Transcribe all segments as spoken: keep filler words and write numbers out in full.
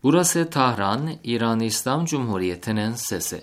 Burası Tahran, İran İslam Cumhuriyeti'nin sesi.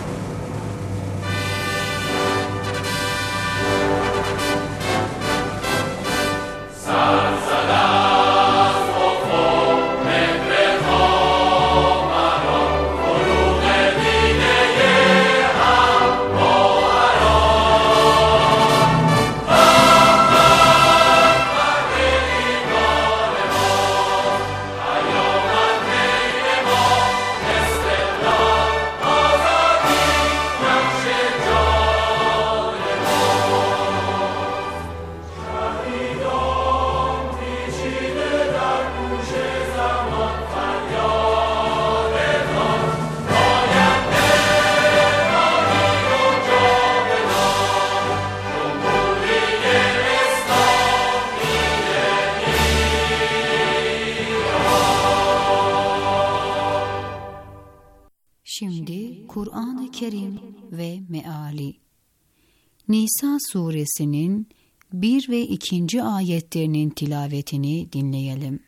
Şimdi Kur'an-ı Kerim ve Meali. Nisa suresinin bir ve ikinci ayetlerinin tilavetini dinleyelim.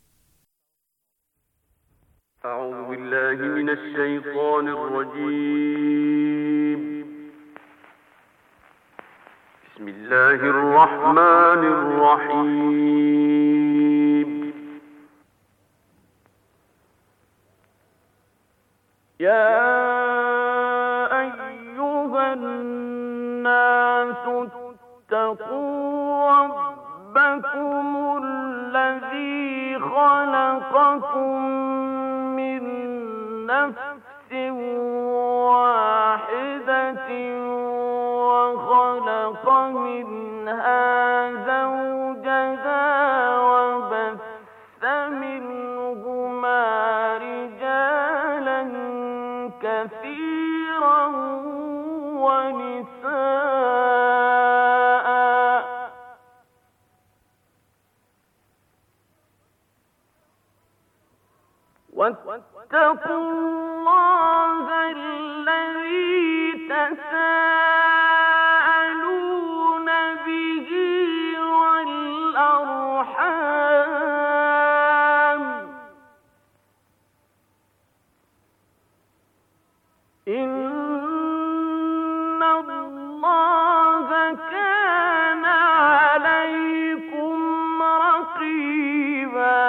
Euzubillahimineşşeytanirracim. Bismillahirrahmanirrahim. Ya eyyühennâsü ittekû rabbekumullezî halakakum min nefsin vâhidetin ve halaka minhâ zevceha ve besse minhumâ ricâlen kethîran ve nisâ'an وَاتَّقُوا اللَّهَ الَّذِي تَسَاءَلُونَ بِهِ وَالْأَرْحَامَ إِنَّ اللَّهَ كَانَ عَلَيْكُمْ رَقِيبًا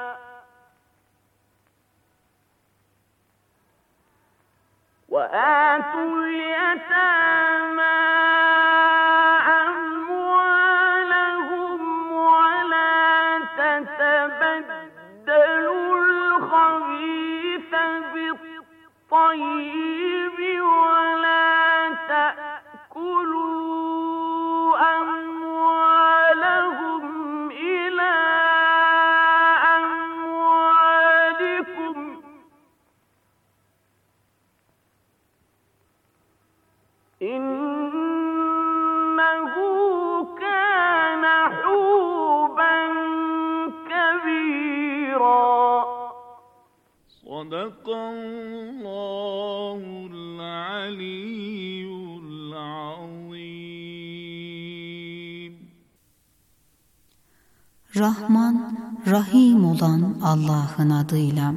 وَآتُوا الْيَتَامَى أَمْوَالَهُمْ وَلَا تَتَبَدَّلُوا الْخَبِيثَ بِالطَّيِّبِ وَلَا تَأْكُلُوا أَمْوَالَهُمْ إِلَى أَمْوَالِكُمْ إِنَّهُ كَانَ حُوبًا كَبِيرًا. صدق الله العلي العظيم. Rahman, Rahim olan Allah'ın adıyla.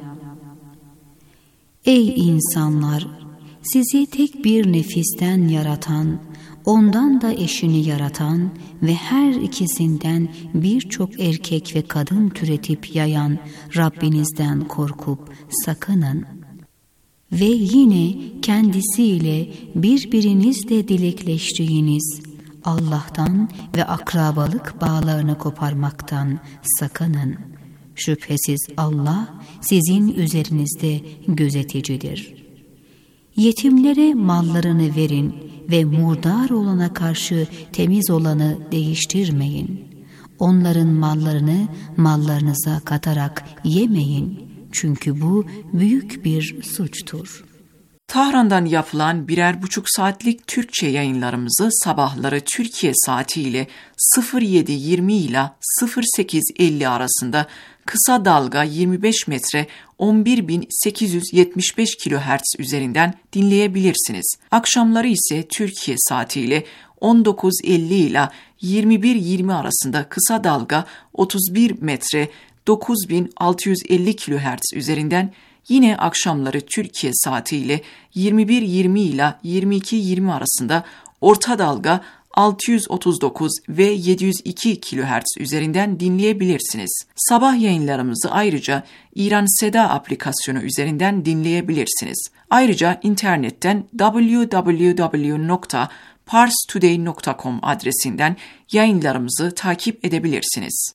Ey insanlar! Sizi tek bir nefisten yaratan, ondan da eşini yaratan ve her ikisinden birçok erkek ve kadın türetip yayan Rabbinizden korkup sakının. Ve yine kendisiyle birbirinizle dilekleştiğiniz Allah'tan ve akrabalık bağlarını koparmaktan sakının. Şüphesiz Allah sizin üzerinizde gözeticidir. Yetimlere mallarını verin ve murdar olana karşı temiz olanı değiştirmeyin. Onların mallarını mallarınıza katarak yemeyin. Çünkü bu büyük bir suçtur. Tahran'dan yapılan birer buçuk saatlik Türkçe yayınlarımızı sabahları Türkiye saatiyle sıfır yedi yirmi ile sıfır sekiz elli arasında kısa dalga yirmi beş metre on bir bin sekiz yüz yetmiş beş kilohertz üzerinden dinleyebilirsiniz. Akşamları ise Türkiye saatiyle on dokuz elli ile yirmi bir yirmi arasında kısa dalga otuz bir metre dokuz bin altı yüz elli kilohertz üzerinden, yine akşamları Türkiye saatiyle yirmi bir yirmi ile yirmi iki yirmi arasında orta dalga altı yüz otuz dokuz ve yedi yüz iki kilohertz üzerinden dinleyebilirsiniz. Sabah yayınlarımızı ayrıca İran Seda aplikasyonu üzerinden dinleyebilirsiniz. Ayrıca internetten double-u double-u double-u nokta pars today nokta com adresinden yayınlarımızı takip edebilirsiniz.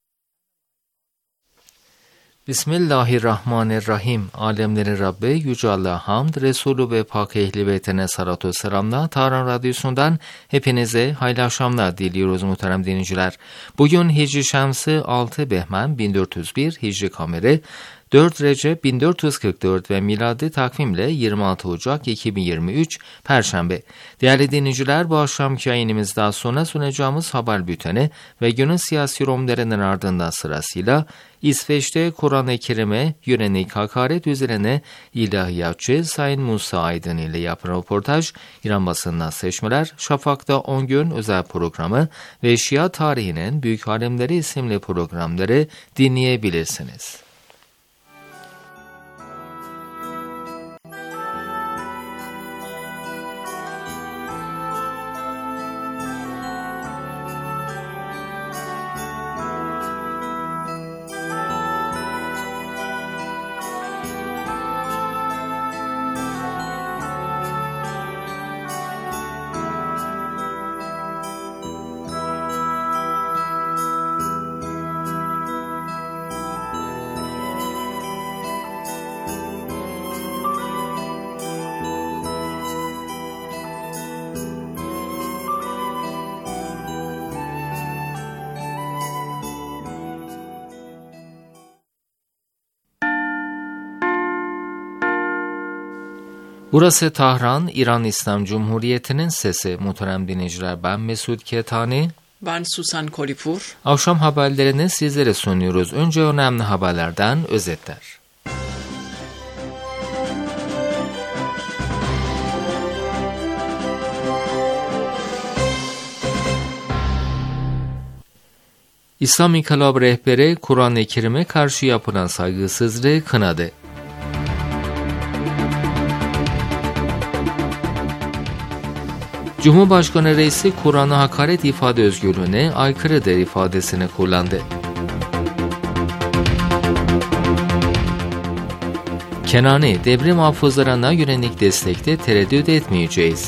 Bismillahirrahmanirrahim. Alemlerin Rabbi Yüce Allah'a hamd, Resulü ve Pak Ehli Beytine salatu selamla Tahran Radyosu'ndan hepinize hayırlı akşamlar diliyoruz muhterem dinleyiciler. Bugün Hicri Şemsi altı Behmen bin dört yüz bir, Hicri Kameri dört Recep bin dört yüz kırk dört ve miladi takvimle yirmi altı Ocak iki bin yirmi üç Perşembe. Değerli dinleyiciler, bu akşamki yayınımızdan sonra sunacağımız haber bülteni ve günün siyasi yorumlarının ardından sırasıyla İsveç'te Kur'an-ı Kerim'e yönelik hakaret üzerine ilahiyatçı Sayın Musa Aydın ile yapılan röportaj, İran basından seçmeler, Şafak'ta on gün özel programı ve Şia tarihinin büyük alemleri isimli programları dinleyebilirsiniz. Burası Tahran, İran İslam Cumhuriyeti'nin sesi. Muhterem dinleyiciler, ben Mesut Ketani. Ben Susan Kolipur. Akşam haberlerini sizlere sunuyoruz. Önce önemli haberlerden özetler. İslam İnkılabı rehberi Kur'an-ı Kerim'e karşı yapılan saygısızlığı kınadı. Cumhurbaşkanı Reisi Kur'an'a hakaret ifade özgürlüğüne aykırıdır ifadesini kullandı. Kenani, devrim hafızlarına yönelik destekte tereddüt etmeyeceğiz.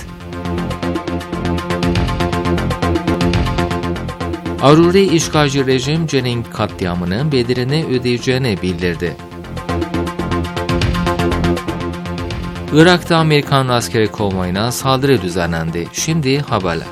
Aruri işgalci rejim Cenin katliamının bedelini ödeyeceğini bildirdi. Irak'ta Amerikan askeri konvoyuna saldırı düzenlendi. Şimdi haberler.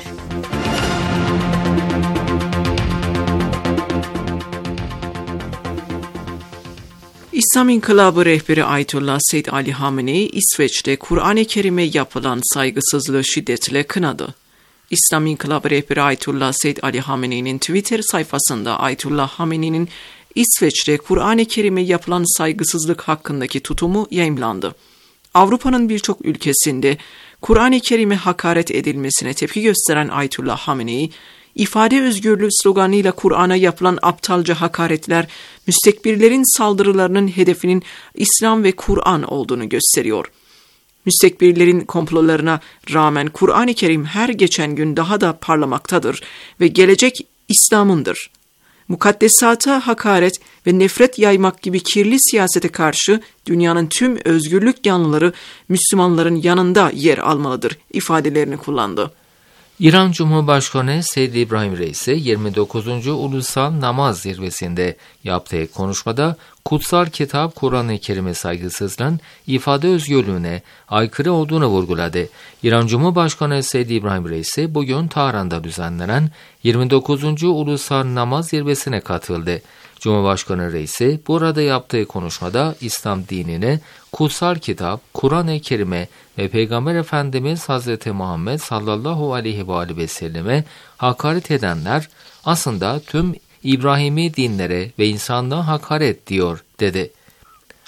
İslam İnkılabı rehberi Ayetullah Seyyid Ali Hamenei, İsveç'te Kur'an-ı Kerim'e yapılan saygısızlığı şiddetle kınadı. İslam İnkılabı rehberi Ayetullah Seyyid Ali Hamenei'nin Twitter sayfasında Ayetullah Hamenei'nin İsveç'te Kur'an-ı Kerim'e yapılan saygısızlık hakkındaki tutumu yayımlandı. Avrupa'nın birçok ülkesinde Kur'an-ı Kerim'e hakaret edilmesine tepki gösteren Ayetullah Hamenei, ifade özgürlüğü sloganıyla Kur'an'a yapılan aptalca hakaretler, müstekbirlerin saldırılarının hedefinin İslam ve Kur'an olduğunu gösteriyor. Müstekbirlerin komplolarına rağmen Kur'an-ı Kerim her geçen gün daha da parlamaktadır ve gelecek İslam'ındır. Mukaddesata hakaret ve nefret yaymak gibi kirli siyasete karşı dünyanın tüm özgürlük yanlıları Müslümanların yanında yer almalıdır ifadelerini kullandı. İran Cumhurbaşkanı Seyyid İbrahim Reisi yirmi dokuzuncu Ulusal Namaz Zirvesi'nde yaptığı konuşmada kutsal kitap Kur'an-ı Kerim'e saygısızlığın ifade özgürlüğüne aykırı olduğunu vurguladı. İran Cumhurbaşkanı Seyyid İbrahim Reisi bugün Tahran'da düzenlenen yirmi dokuzuncu Ulusal Namaz Zirvesi'ne katıldı. Cumhurbaşkanı Reisi burada yaptığı konuşmada İslam dinine, kutsal kitap, Kur'an-ı Kerim'e ve Peygamber Efendimiz Hazreti Muhammed sallallahu aleyhi ve aleyhi ve selleme hakaret edenler aslında tüm İbrahimi dinlere ve insanlığa hakaret diyor dedi.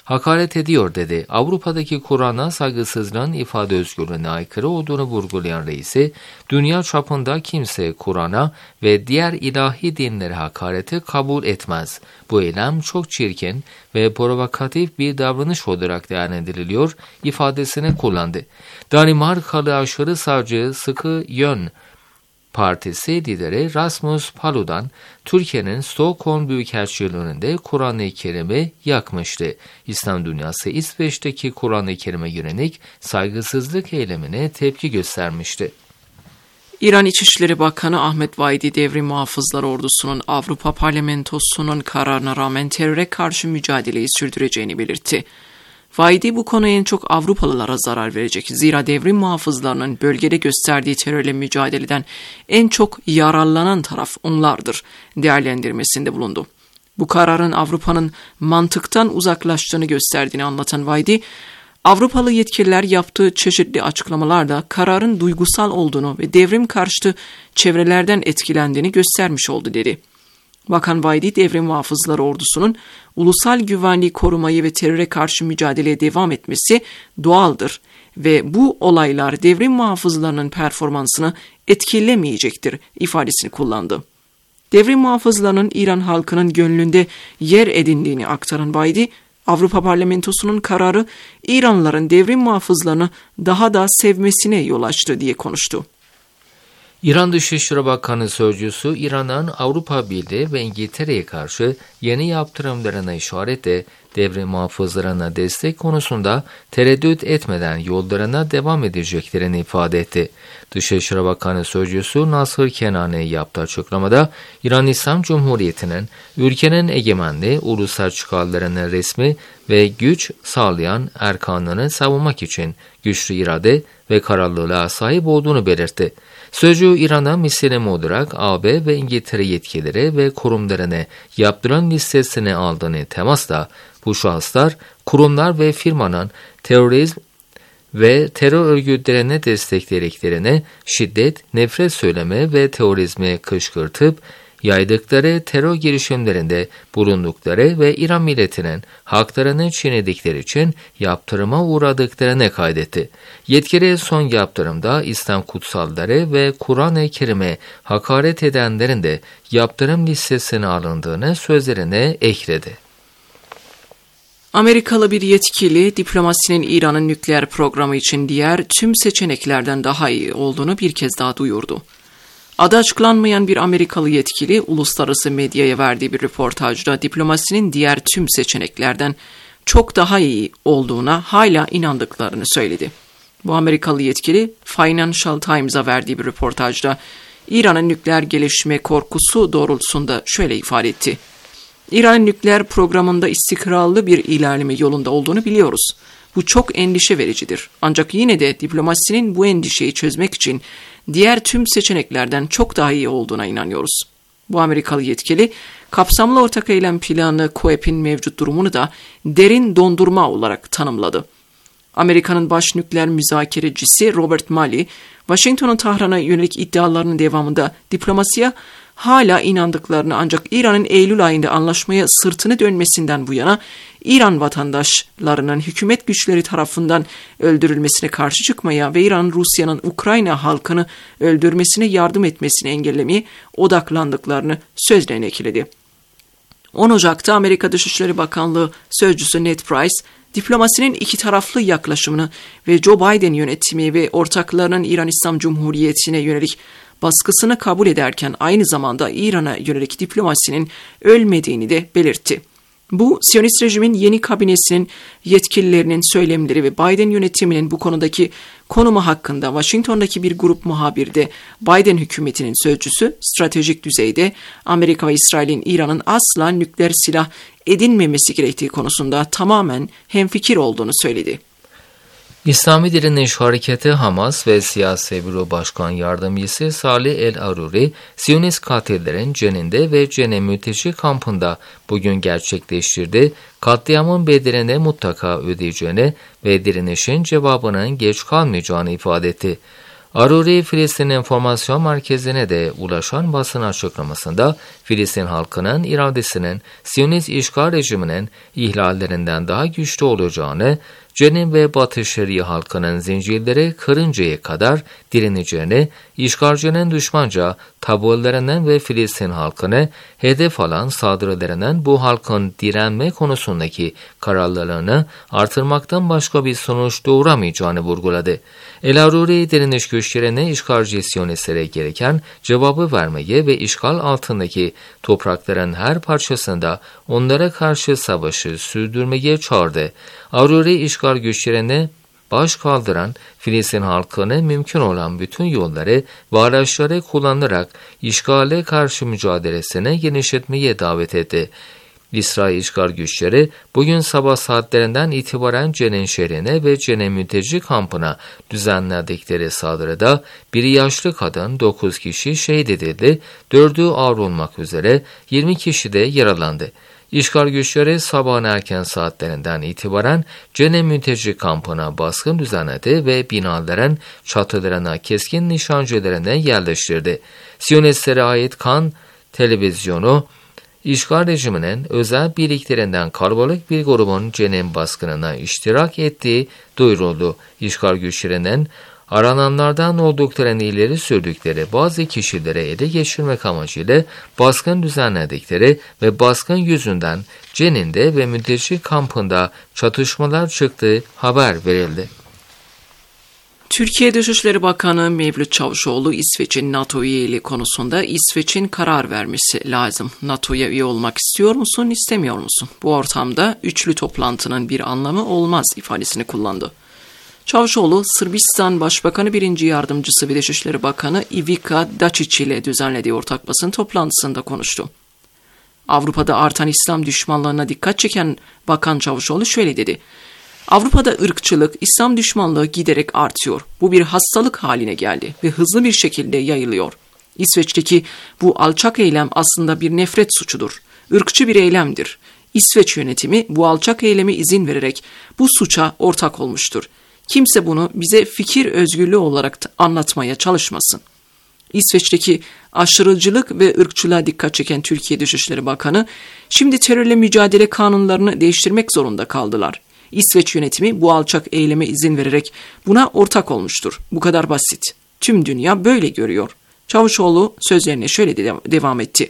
hakaret ediyor dedi. Avrupa'daki Kur'an'a saygısızlığın ifade özgürlüğüne aykırı olduğunu vurgulayan reisi, dünya çapında kimse Kur'an'a ve diğer ilahi dinlere hakareti kabul etmez. Bu eylem çok çirkin ve provokatif bir davranış olarak değerlendiriliyor ifadesini kullandı. Danimarkalı aşırı sağcı Sıkı Yön Partisi lideri Rasmus Paludan, Türkiye'nin Stockholm Büyükelçiliği'nde Kur'an-ı Kerim'i yakmıştı. İslam dünyası İsveç'teki Kur'an-ı Kerim'e yönelik saygısızlık eylemine tepki göstermişti. İran İçişleri Bakanı Ahmet Vaidi, Devrim Muhafızlar Ordusu'nun Avrupa Parlamentosu'nun kararına rağmen teröre karşı mücadeleyi sürdüreceğini belirtti. Vaidi bu konu en çok Avrupalılara zarar verecek. Zira devrim muhafızlarının bölgede gösterdiği terörle mücadeleden en çok yararlanan taraf onlardır değerlendirmesinde bulundu. Bu kararın Avrupa'nın mantıktan uzaklaştığını gösterdiğini anlatan Vaidi, Avrupalı yetkililer yaptığı çeşitli açıklamalarda kararın duygusal olduğunu ve devrim karşıtı çevrelerden etkilendiğini göstermiş oldu dedi. Bakan Vaidi, Devrim Muhafızları Ordusu'nun ulusal güvenliği korumayı ve teröre karşı mücadeleye devam etmesi doğaldır ve bu olaylar devrim muhafızlarının performansını etkilemeyecektir ifadesini kullandı. Devrim muhafızlarının İran halkının gönlünde yer edindiğini aktaran Vaidi, Avrupa Parlamentosu'nun kararı İranlıların devrim muhafızlarını daha da sevmesine yol açtı diye konuştu. İran Dışişleri Bakanı Sözcüsü, İran'ın Avrupa Birliği ve İngiltere'ye karşı yeni yaptırımlarına işaretle devrim muhafızlarına destek konusunda tereddüt etmeden yollarına devam edeceklerini ifade etti. Dışişleri Bakanı Sözcüsü Nasır Kenani yaptığı açıklamada, İran İslam Cumhuriyeti'nin ülkenin egemenliği, ulusal çıkarlarını resmi ve güç sağlayan erkanını savunmak için güçlü irade ve kararlılığa sahip olduğunu belirtti. Sözcü, İran'a Müslüman olarak A B ve İngiltere yetkilileri ve kurumlarını yaptıran listesine aldığını temasla, bu şahıslar, kurumlar ve firmanın terörizm ve terör örgütlerine desteklediklerini, şiddet, nefret söyleme ve terörizmi kışkırtıp yaydıkları terör girişimlerinde bulundukları ve İran milletinin haklarını çiğnedikleri için yaptırıma uğradıklarını kaydetti. Yetkili son yaptırımda İslam kutsalları ve Kur'an-ı Kerim'e hakaret edenlerin de yaptırım listesine alındığını sözlerine ekledi. Amerikalı bir yetkili, diplomasinin İran'ın nükleer programı için diğer tüm seçeneklerden daha iyi olduğunu bir kez daha duyurdu. Adı açıklanmayan bir Amerikalı yetkili, uluslararası medyaya verdiği bir röportajda diplomasinin diğer tüm seçeneklerden çok daha iyi olduğuna hala inandıklarını söyledi. Bu Amerikalı yetkili, Financial Times'a verdiği bir röportajda İran'ın nükleer gelişme korkusu doğrultusunda şöyle ifade etti. İran'ın nükleer programında istikrarlı bir ilerleme yolunda olduğunu biliyoruz. Bu çok endişe vericidir. Ancak yine de diplomasinin bu endişeyi çözmek için diğer tüm seçeneklerden çok daha iyi olduğuna inanıyoruz. Bu Amerikalı yetkili, kapsamlı ortak eylem planı C O E P'in mevcut durumunu da derin dondurma olarak tanımladı. Amerika'nın baş nükleer müzakerecisi Robert Malley, Washington'un Tahran'a yönelik iddialarının devamında diplomasiye hala inandıklarını, ancak İran'ın Eylül ayında anlaşmaya sırtını dönmesinden bu yana İran vatandaşlarının hükümet güçleri tarafından öldürülmesine karşı çıkmaya ve İran, Rusya'nın Ukrayna halkını öldürmesine yardım etmesini engellemeye odaklandıklarını sözlerine ekledi. on Ocak'ta Amerika Dışişleri Bakanlığı Sözcüsü Ned Price, diplomasinin iki taraflı yaklaşımını ve Joe Biden yönetimi ve ortaklarının İran İslam Cumhuriyeti'ne yönelik baskısını kabul ederken aynı zamanda İran'a yönelik diplomasinin ölmediğini de belirtti. Bu, Siyonist rejimin yeni kabinesinin yetkililerinin söylemleri ve Biden yönetiminin bu konudaki konumu hakkında Washington'daki bir grup muhabir de Biden hükümetinin sözcüsü stratejik düzeyde Amerika ve İsrail'in İran'ın asla nükleer silah edinmemesi gerektiği konusunda tamamen hemfikir olduğunu söyledi. İslami Direniş Hareketi Hamas ve Siyasi Büro Başkan Yardımcısı Salih El-Aruri, Siyonist katillerin Cenin'de ve Cenin mülteci kampında bugün gerçekleştirdiği katliamın bedelini mutlaka ödeyeceğini ve direnişin cevabının geç kalmayacağını ifade etti. Aruri Filistin Enformasyon Merkezi'ne de ulaşan basın açıklamasında Filistin halkının iradesinin Siyonist işgal rejiminin ihlallerinden daha güçlü olacağını, Cenin ve Batı Şeria halkının zincirleri kırıncaya kadar direneceğini, işgalcinin düşmanca tavırlarından ve Filistin halkını hedef alan saldırılarından bu halkın direnme konusundaki kararlılığını artırmaktan başka bir sonuç doğuramayacağını vurguladı. El Aruri direniş güçlerine işgalci Siyonistlere gereken cevabı vermeye ve işgal altındaki toprakların her parçasında onlara karşı savaşı sürdürmeye çağırdı. Aruri işgal güçlerine baş kaldıran Filistin halkını mümkün olan bütün yolları ve araçları kullanarak işgale karşı mücadelesine genişletmeye davet etti. İsrail işgal güçleri bugün sabah saatlerinden itibaren Cenin şehrine ve Cenin mülteci kampına düzenledikleri saldırıda bir yaşlı kadın dokuz kişi şehit edildi, dördü ağır olmak üzere yirmi kişi de yaralandı. İşgal güçleri sabahın erken saatlerinden itibaren Cenin mülteci kampına baskın düzenledi ve binaların çatılarına keskin nişancılarını yerleştirdi. Siyonistlere ait Kan televizyonu, İşgal rejiminin özel birliklerinden kalabalık bir grubun Cenin baskınına iştirak ettiği duyuruldu. İşgal güçlerinin arananlardan olduklarını ileri sürdükleri bazı kişilere ele geçirmek amacıyla baskın düzenledikleri ve baskın yüzünden Cenin'de ve mülteci kampında çatışmalar çıktığı haber verildi. Türkiye Dışişleri Bakanı Mevlüt Çavuşoğlu, İsveç'in NATO üyeliği konusunda İsveç'in karar vermesi lazım. NATO'ya üye olmak istiyor musun, istemiyor musun? Bu ortamda üçlü toplantının bir anlamı olmaz ifadesini kullandı. Çavuşoğlu, Sırbistan Başbakanı birinci Yardımcısı ve Dışişleri Bakanı Ivica Dačić ile düzenlediği ortak basın toplantısında konuştu. Avrupa'da artan İslam düşmanlığına dikkat çeken Bakan Çavuşoğlu şöyle dedi: Avrupa'da ırkçılık, İslam düşmanlığı giderek artıyor. Bu bir hastalık haline geldi ve hızlı bir şekilde yayılıyor. İsveç'teki bu alçak eylem aslında bir nefret suçudur. Irkçı bir eylemdir. İsveç yönetimi bu alçak eyleme izin vererek bu suça ortak olmuştur. Kimse bunu bize fikir özgürlüğü olarak anlatmaya çalışmasın. İsveç'teki aşırıcılık ve ırkçılığa dikkat çeken Türkiye Dışişleri Bakanı, şimdi terörle mücadele kanunlarını değiştirmek zorunda kaldılar. İsveç yönetimi bu alçak eyleme izin vererek buna ortak olmuştur. Bu kadar basit. Tüm dünya böyle görüyor. Çavuşoğlu sözlerine şöyle de devam etti.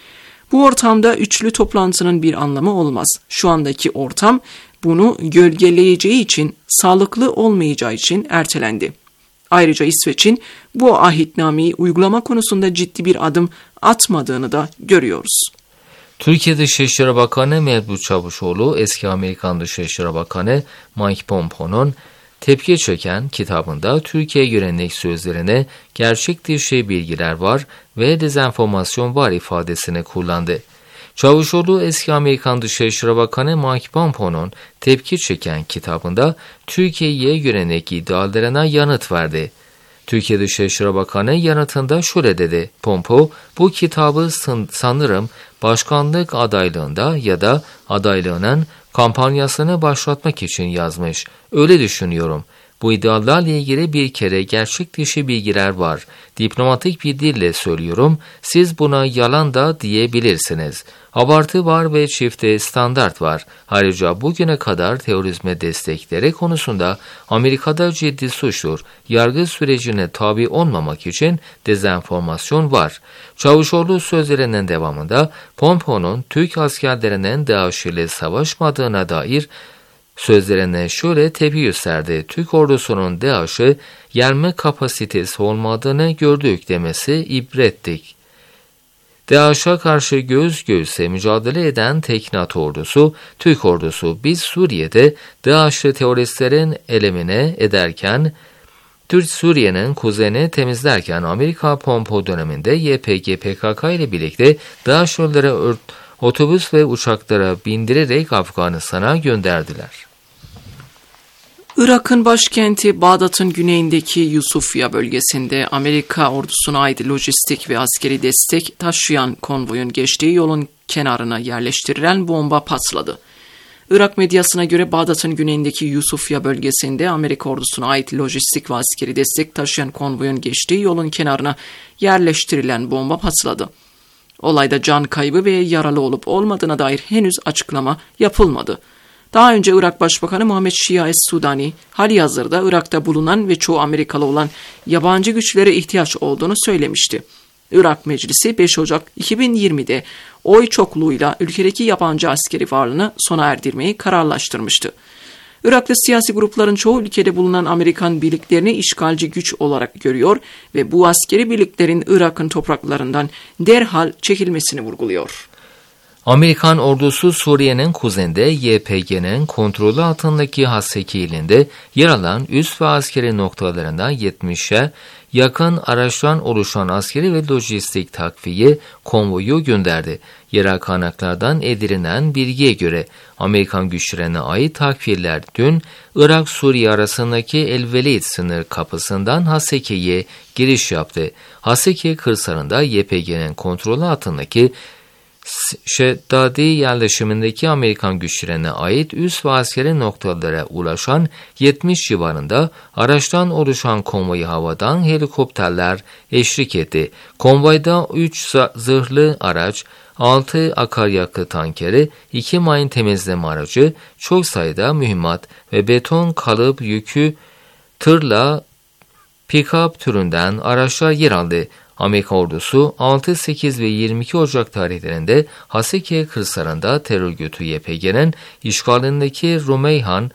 Bu ortamda üçlü toplantının bir anlamı olmaz. Şu andaki ortam bunu gölgeleyeceği için, sağlıklı olmayacağı için ertelendi. Ayrıca İsveç'in bu ahitnameyi uygulama konusunda ciddi bir adım atmadığını da görüyoruz. Türkiye Dışişleri Bakanı Mevlüt Çavuşoğlu, eski Amerikan Dışişleri Bakanı Mike Pompeo'nun tepki çeken kitabında Türkiye yönelik sözlerine gerçek dışı bilgiler var ve dezenformasyon var ifadesini kullandı. Çavuşoğlu, eski Amerikan Dışişleri Bakanı Mike Pompeo'nun tepki çeken kitabında Türkiye'ye yönelik iddialarına yanıt verdi. Türkiye Dışişleri Bakanı yanıtında şöyle dedi: Pompeo, bu kitabı sanırım başkanlık adaylığında ya da adaylığının kampanyasını başlatmak için yazmış. Öyle düşünüyorum. Bu iddialarla ilgili bir kere gerçek dışı bilgiler var. Diplomatik bir dille söylüyorum. Siz buna yalan da diyebilirsiniz. Abartı var ve çifte standart var. Ayrıca bugüne kadar terörizme destekleri konusunda Amerika'da ciddi suçtur. Yargı sürecine tabi olmamak için dezenformasyon var. Çavuşoğlu sözlerinin devamında Pompeo'nun Türk askerlerinin DAEŞ ile savaşmadığına dair sözlerine şöyle tepki gösterdi: Türk ordusunun DAEŞ'ı yenme kapasitesi olmadığını gördük demesi ibrettik. DAEŞ'e karşı göz göğüse mücadele eden tek NATO ordusu, Türk ordusu. Biz Suriye'de DAEŞ'li teröristlerin elemine ederken, Türk Suriye'nin kuzeyini temizlerken Amerika Pompeo döneminde Y P G P K K ile birlikte DAEŞ'lilere otobüs ve uçaklara bindirerek Afganistan'a gönderdiler. Irak'ın başkenti Bağdat'ın güneyindeki Yusufya bölgesinde Amerika ordusuna ait lojistik ve askeri destek taşıyan konvoyun geçtiği yolun kenarına yerleştirilen bomba patladı. Irak medyasına göre Bağdat'ın güneyindeki Yusufya bölgesinde Amerika ordusuna ait lojistik ve askeri destek taşıyan konvoyun geçtiği yolun kenarına yerleştirilen bomba patladı. Olayda can kaybı ve yaralı olup olmadığına dair henüz açıklama yapılmadı. Daha önce Irak Başbakanı Muhammed Şia Es-Sudani, halihazırda Irak'ta bulunan ve çoğu Amerikalı olan yabancı güçlere ihtiyaç olduğunu söylemişti. Irak Meclisi beş Ocak iki bin yirmide oy çokluğuyla ülkedeki yabancı askeri varlığını sona erdirmeyi kararlaştırmıştı. Iraklı siyasi grupların çoğu ülkede bulunan Amerikan birliklerini işgalci güç olarak görüyor ve bu askeri birliklerin Irak'ın topraklarından derhal çekilmesini vurguluyor. Amerikan ordusu Suriye'nin kuzeyinde Y P G'nin kontrolü altındaki Haseki ilinde yer alan üs ve askeri noktalarında yetmişe yakın araçtan oluşan askeri ve lojistik takviye konvoyu gönderdi. Yerel kaynaklardan edinilen bilgiye göre Amerikan güçlerine ait takviyeler dün Irak-Suriye arasındaki El Velid sınır kapısından Haseki'ye giriş yaptı. Haseki kırsalında Y P G'nin kontrolü altındaki Şeddadi yerleşimindeki Amerikan güçlerine ait üs ve askeri noktalara ulaşan yetmiş civarında araçtan oluşan konvoyu havadan helikopterler eşlik etti. Konvoyda üç zırhlı araç, altı akaryakıt tankeri, iki mayın temizleme aracı, çok sayıda mühimmat ve beton kalıp yükü tırla pick-up türünden araçlar yer aldı. Amerika ordusu altı, sekiz ve yirmi iki Ocak tarihlerinde Haseki kırsalında terör örgütü Y P G'nin işgalindeki Rumeyhan,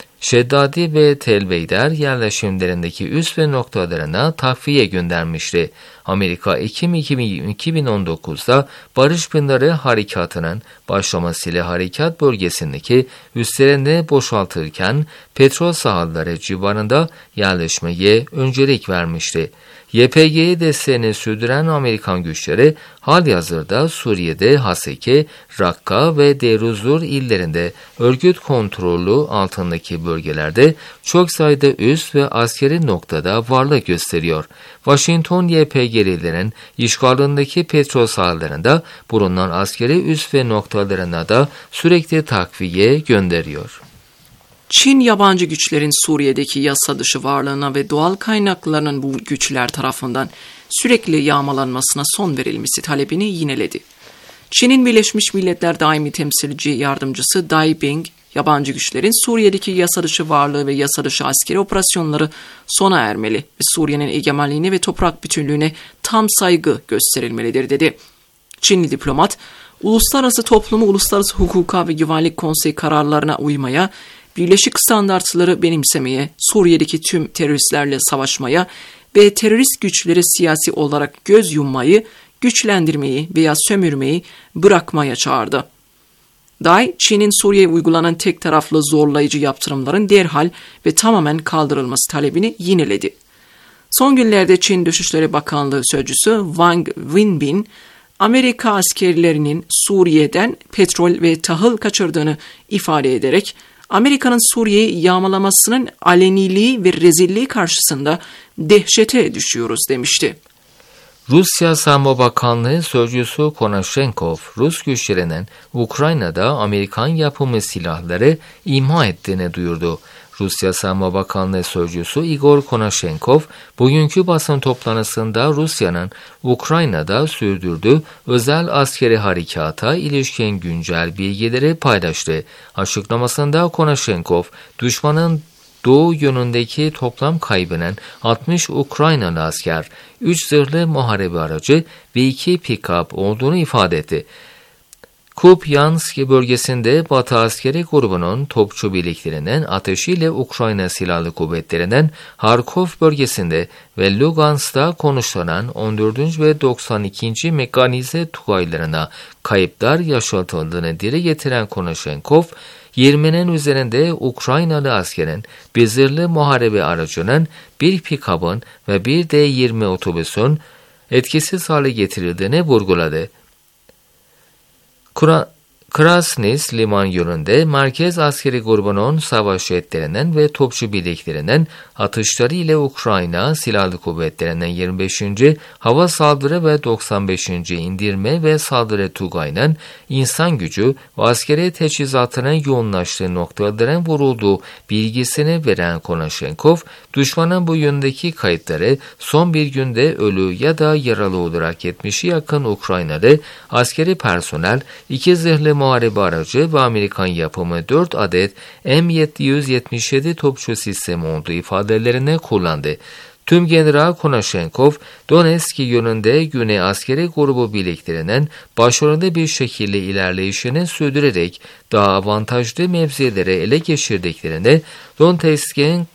Şeddadi ve Tel Beyder yerleşimlerindeki üs ve noktalarına takviye göndermişti. Amerika Ekim iki bin on dokuzda Barış Pınarı Harekatı'nın başlamasıyla harekat bölgesindeki üslerini boşaltırken petrol sahaları civarında yerleşmeye öncelik vermişti. Y P G'ye desteğini sürdüren Amerikan güçleri halihazırda Suriye'de Haseki, Rakka ve Deir-uz-Zor illerinde örgüt kontrolü altındaki bölgelerde çok sayıda üs ve askeri noktada varlık gösteriyor. Washington Y P G'lilerin işgalindeki petrol sahalarında bulunan askeri üs ve noktalarına da sürekli takviye gönderiyor. Çin yabancı güçlerin Suriye'deki yasa dışı varlığına ve doğal kaynaklarının bu güçler tarafından sürekli yağmalanmasına son verilmesi talebini yineledi. Çin'in Birleşmiş Milletler Daimi Temsilci Yardımcısı Dai Bing, yabancı güçlerin Suriye'deki yasa dışı varlığı ve yasa dışı askeri operasyonları sona ermeli ve Suriye'nin egemenliğine ve toprak bütünlüğüne tam saygı gösterilmelidir dedi. Çinli diplomat, uluslararası toplumu uluslararası hukuka ve güvenlik konseyi kararlarına uymaya, birleşik standartları benimsemeye, Suriye'deki tüm teröristlerle savaşmaya ve terörist güçleri siyasi olarak göz yummayı, güçlendirmeyi veya sömürmeyi bırakmaya çağırdı. Dai, Çin'in Suriye'ye uygulanan tek taraflı zorlayıcı yaptırımların derhal ve tamamen kaldırılması talebini yineledi. Son günlerde Çin Dışişleri Bakanlığı Sözcüsü Wang Wenbin, Amerika askerlerinin Suriye'den petrol ve tahıl kaçırdığını ifade ederek, Amerika'nın Suriye'yi yağmalamasının aleniliği ve rezilliği karşısında dehşete düşüyoruz demişti. Rusya Savunma Bakanlığı Sözcüsü Konashenkov, Rus güçlerinin Ukrayna'da Amerikan yapımı silahları imha ettiğini duyurdu. Rusya Savunma Bakanlığı Sözcüsü Igor Konashenkov, bugünkü basın toplantısında Rusya'nın Ukrayna'da sürdürdüğü özel askeri harekata ilişkin güncel bilgileri paylaştı. Açıklamasında Konashenkov, düşmanın doğu yönündeki toplam kaybının altmış Ukraynalı asker, üç zırhlı muharebe aracı ve iki pick-up olduğunu ifade etti. Kupyansk bölgesinde Batı askeri grubunun topçu birliklerinin ateşiyle Ukrayna Silahlı Kuvvetleri'nin Harkov bölgesinde ve Lugansk'ta konuşlanan on dördüncü ve doksan ikinci Mekanize Tugaylarına kayıplar yaşatıldığını dile getiren Konashenkov, yirminin üzerinde Ukraynalı askerin bir zırhlı muharebe aracının, bir pick-up'ın ve bir D yirmi otobüsün etkisiz hale getirildiğini vurguladı. Krasnis liman yönünde Merkez Askeri Grubu'nun savaş jetlerinin ve topçu birliklerinin atışları ile Ukrayna Silahlı Kuvvetleri'nin yirmi beşinci Hava Saldırı ve doksan beşinci İndirme ve Saldırı Tugayı'nın insan gücü ve askeri teçhizatının yoğunlaştığı noktaların vurulduğu bilgisini veren Konashenkov, düşmanın bu yöndeki kayıtları son bir günde ölü ya da yaralı olarak yetmişe yakın Ukraynalı askeri personel, iki zırhlı muharebe aracı ve Amerikan yapımı dört adet M yedi yüz yetmiş yedi topçu sistemi olduğu ifadelerine kullandı. Tüm General Konashenkov, Donetsk yönünde Güney Askeri Grubu birliklerinin başarılı bir şekilde ilerleyişini sürdürerek daha avantajlı mevzileri ele geçirdiklerini, Donetsk'in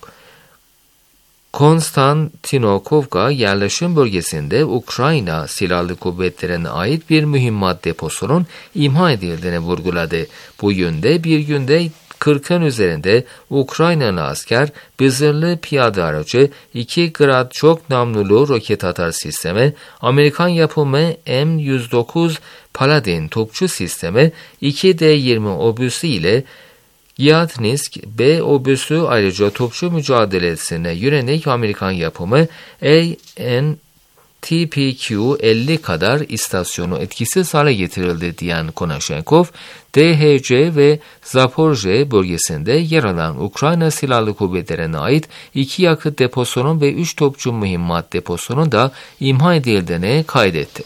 Konstantinovka yerleşim bölgesinde Ukrayna Silahlı Kuvvetleri'ne ait bir mühimmat deposunun imha edildiğini vurguladı. Bu yönde bir günde kırkın üzerinde Ukraynalı asker, bir zırhlı piyade aracı, iki Grad çok namlulu roket atar sistemi, Amerikan yapımı M yüz dokuz Paladin topçu sistemi, iki D yirmi obüsü ile Yatnisk B obüsü ayrıca topçu mücadelesine yönelik Amerikan yapımı A N T P Q elli kadar istasyonu etkisiz hale getirildi diyen Konashenkov, D H C ve Zaporje bölgesinde yer alan Ukrayna Silahlı Kuvvetleri'ne ait iki yakıt deposunun ve üç topçu mühimmat deposunun da imha edildiğini kaydetti.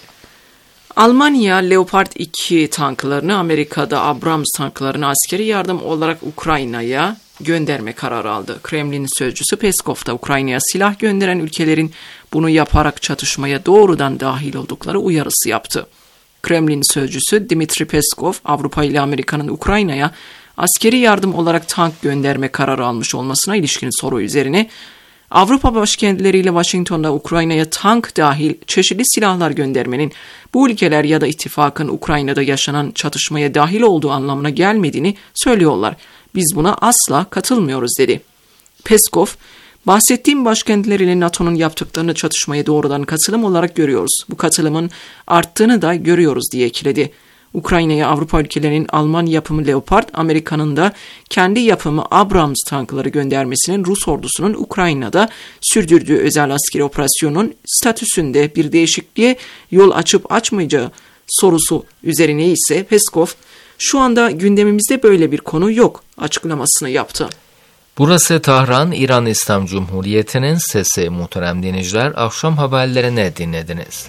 Almanya Leopard iki tanklarını Amerika'da Abrams tanklarını askeri yardım olarak Ukrayna'ya gönderme kararı aldı. Kremlin sözcüsü Peskov da Ukrayna'ya silah gönderen ülkelerin bunu yaparak çatışmaya doğrudan dahil oldukları uyarısı yaptı. Kremlin sözcüsü Dmitri Peskov, Avrupa ile Amerika'nın Ukrayna'ya askeri yardım olarak tank gönderme kararı almış olmasına ilişkin soru üzerine, Avrupa başkentleriyle Washington'da Ukrayna'ya tank dahil çeşitli silahlar göndermenin bu ülkeler ya da ittifakın Ukrayna'da yaşanan çatışmaya dahil olduğu anlamına gelmediğini söylüyorlar. Biz buna asla katılmıyoruz dedi. Peskov, bahsettiğim başkentler ile NATO'nun yaptıklarını çatışmaya doğrudan katılım olarak görüyoruz. Bu katılımın arttığını da görüyoruz diye ekledi. Ukrayna'ya Avrupa ülkelerinin Alman yapımı Leopard, Amerika'nın da kendi yapımı Abrams tankları göndermesinin Rus ordusunun Ukrayna'da sürdürdüğü özel askeri operasyonun statüsünde bir değişikliğe yol açıp açmayacağı sorusu üzerine ise Peskov, şu anda gündemimizde böyle bir konu yok açıklamasını yaptı. Burası Tahran, İran İslam Cumhuriyeti'nin sesi. Muhterem dinleyiciler, akşam haberlerini dinlediniz.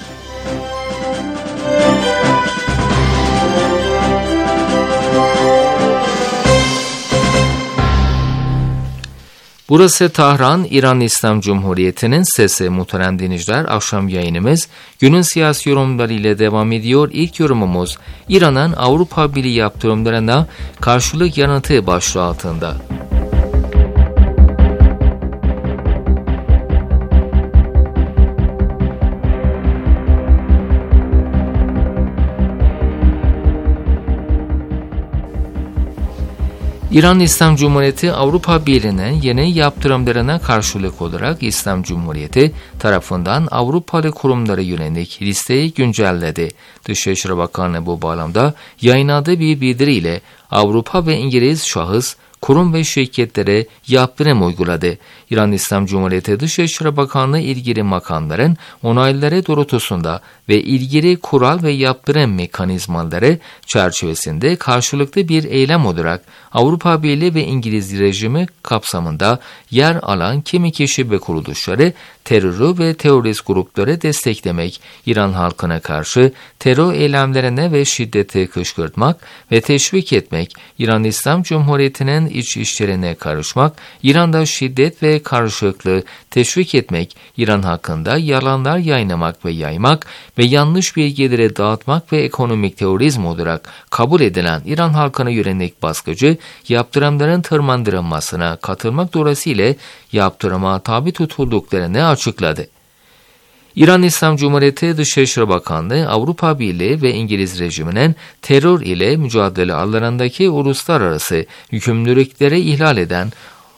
Burası Tahran, İran İslam Cumhuriyeti'nin sesi. Muhterem dinleyiciler, akşam yayınımız günün siyasi yorumları ile devam ediyor. İlk yorumumuz İran'ın Avrupa Birliği yaptırımlarına karşılık yanıtı başlığı altında. İran İslam Cumhuriyeti Avrupa Birliği'nin yeni yaptırımlarına karşılık olarak İslam Cumhuriyeti tarafından Avrupalı kurumlara yönelik listeyi güncelledi. Dışişleri Bakanlığı bu bağlamda yayınladığı bir bildiriyle Avrupa ve İngiliz şahıs, kurum ve şirketlere yaptırım uyguladı. İran İslam Cumhuriyeti Dışişleri Bakanlığı ilgili makamların onayları doğrultusunda ve ilgili kural ve yaptırım mekanizmaları çerçevesinde karşılıklı bir eylem olarak Avrupa Birliği ve İngiliz rejimi kapsamında yer alan kimi kişi ve kuruluşları terörü ve terörist grupları desteklemek, İran halkına karşı terör eylemlerine ve şiddete kışkırtmak ve teşvik etmek, İran İslam Cumhuriyeti'nin iç işlerine karışmak, İran'da şiddet ve karışıklığı teşvik etmek, İran hakkında yalanlar yayınlamak ve yaymak ve yanlış bilgileri dağıtmak ve ekonomik terörizm olarak kabul edilen İran halkına yönelik baskıcı yaptırımların tırmandırılmasına katılmak dolayısıyla yaptırıma tabi tutulduklarını açıkladı. İran İslam Cumhuriyeti Dışişleri Bakanlığı, Avrupa Birliği ve İngiliz rejiminin terör ile mücadele alanlarındaki uluslararası yükümlülükleri ihlal eden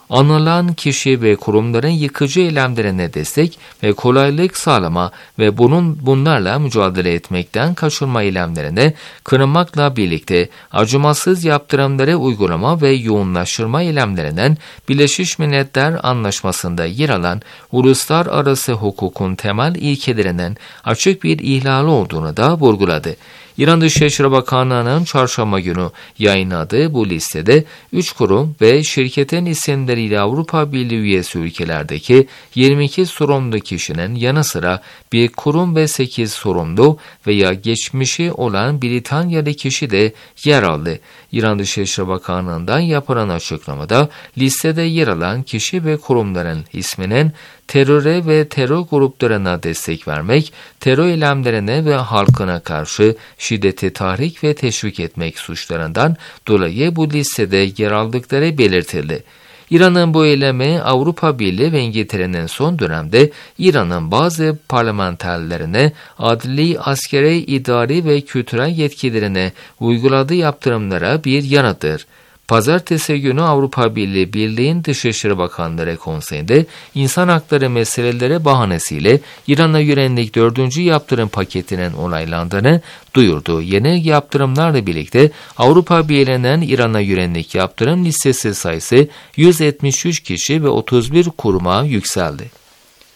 anılan kişi ve kurumların yıkıcı eylemlerine destek ve kolaylık sağlama ve bunun bunlarla mücadele etmekten kaçınma eylemlerine kınamakla birlikte acımasız yaptırımları uygulama ve yoğunlaştırma eylemlerinden Birleşmiş Milletler Anlaşması'nda yer alan uluslararası hukukun temel ilkelerinden açık bir ihlali olduğunu da vurguladı. İran Dışişleri Bakanlığı'nın çarşamba günü yayınladığı bu listede üç kurum ve şirketin isimleriyle Avrupa Birliği üyesi ülkelerdeki yirmi iki sorumlu kişinin yanı sıra bir kurum ve sekiz sorumlu veya geçmişi olan Britanyalı kişi de yer aldı. İran Dışişleri Bakanlığı'ndan yapılan açıklamada listede yer alan kişi ve kurumların isminin teröre ve terör gruplarına destek vermek, terör eylemlerine ve halkına karşı şiddeti tahrik ve teşvik etmek suçlarından dolayı bu listede yer aldıkları belirtildi. İran'ın bu eylemi Avrupa Birliği ve İngiltere'nin son dönemde İran'ın bazı parlamenterlerine adli, askeri, idari ve kültürel yetkilerine uyguladığı yaptırımlara bir yanıttır. Pazartesi günü Avrupa Birliği Birliği'nin Dışişleri Bakanları Konseyi'nde insan hakları meseleleri bahanesiyle İran'a yönelik dördüncü yaptırım paketinin onaylandığını duyurdu. Yeni yaptırımlarla birlikte Avrupa Birliği'nin İran'a yönelik yaptırım listesi sayısı yüz yetmiş üç kişi ve otuz bir kuruma yükseldi.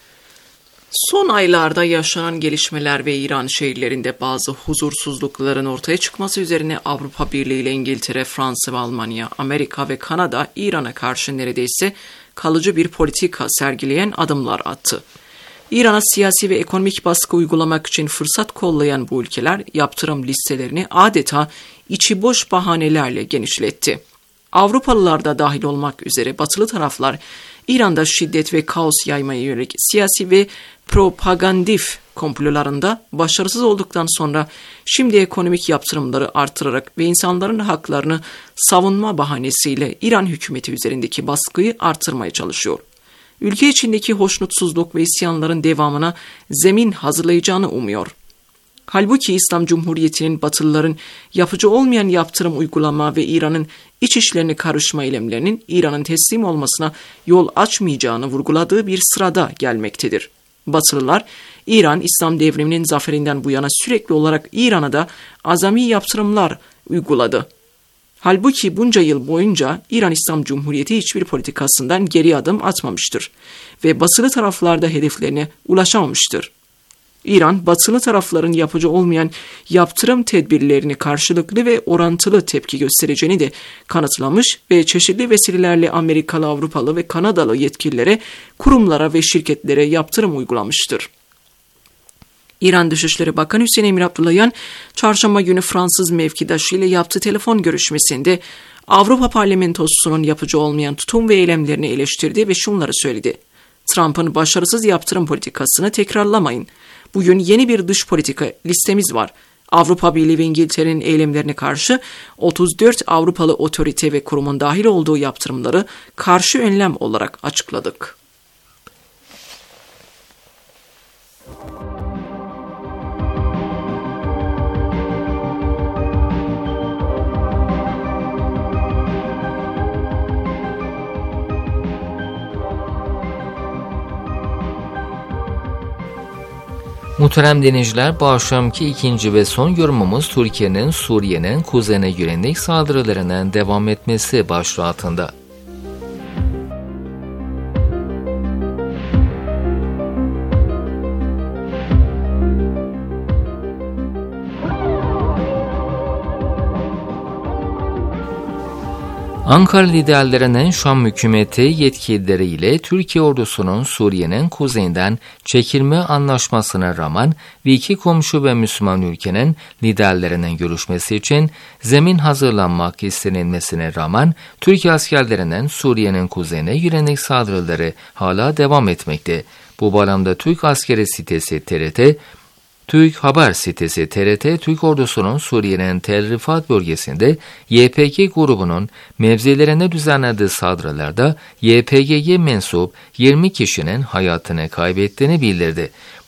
Son aylarda yaşanan gelişmeler ve İran şehirlerinde bazı huzursuzlukların ortaya çıkması üzerine Avrupa Birliği ile İngiltere, Fransa ve Almanya, Amerika ve Kanada İran'a karşı neredeyse kalıcı bir politika sergileyen adımlar attı. İran'a siyasi ve ekonomik baskı uygulamak için fırsat kollayan bu ülkeler yaptırım listelerini adeta içi boş bahanelerle genişletti. Avrupalılar da dahil olmak üzere batılı taraflar İran'da şiddet ve kaos yaymaya yönelik siyasi ve propagandif komplolarında başarısız olduktan sonra şimdi ekonomik yaptırımları artırarak ve insanların haklarını savunma bahanesiyle İran hükümeti üzerindeki baskıyı artırmaya çalışıyor. Ülke içindeki hoşnutsuzluk ve isyanların devamına zemin hazırlayacağını umuyor. Halbuki İslam Cumhuriyeti'nin Batılıların yapıcı olmayan yaptırım uygulama ve İran'ın iç işlerine karışma eylemlerinin İran'ın teslim olmasına yol açmayacağını vurguladığı bir sırada gelmektedir. Batılılar, İran, İslam devriminin zaferinden bu yana sürekli olarak İran'a da azami yaptırımlar uyguladı. Halbuki bunca yıl boyunca İran İslam Cumhuriyeti hiçbir politikasından geri adım atmamıştır ve batılı taraflarda hedeflerine ulaşamamıştır. İran, batılı tarafların yapıcı olmayan yaptırım tedbirlerini karşılıklı ve orantılı tepki göstereceğini de kanıtlamış ve çeşitli vesilelerle Amerikalı, Avrupalı ve Kanadalı yetkililere, kurumlara ve şirketlere yaptırım uygulamıştır. İran Dışişleri Bakanı Hüseyin Emir Abdullahian, çarşamba günü Fransız mevkidaşı ile yaptığı telefon görüşmesinde Avrupa Parlamentosu'nun yapıcı olmayan tutum ve eylemlerini eleştirdi ve şunları söyledi. Trump'ın başarısız yaptırım politikasını tekrarlamayın. Bugün yeni bir dış politika listemiz var. Avrupa Birliği ve İngiltere'nin eylemlerine karşı otuz dört Avrupalı otorite ve kurumun dahil olduğu yaptırımları karşı önlem olarak açıkladık. Muhterem dinleyiciler, bu akşamki ikinci ve son yorumumuz Türkiye'nin Suriye'nin kuzeyine yönelik saldırılarının devam etmesi başlığı altında. Ankara liderlerinin Şam hükümeti yetkilileriyle Türkiye ordusunun Suriye'nin kuzeyinden çekilme anlaşmasına rağmen ve iki komşu ve Müslüman ülkenin liderlerinin görüşmesi için zemin hazırlanmak istenilmesine rağmen Türkiye askerlerinin Suriye'nin kuzeyine yönelik saldırıları hala devam etmekte. Bu bağlamda Türk askeri sitesi T R T, Türk haber sitesi T R T, Türk ordusunun Suriye'nin Tel Rifat bölgesinde Y P G grubunun mevzilerine düzenlediği saldırılarda Y P G'ye mensup yirmi kişinin hayatını kaybettiğini bildirdi.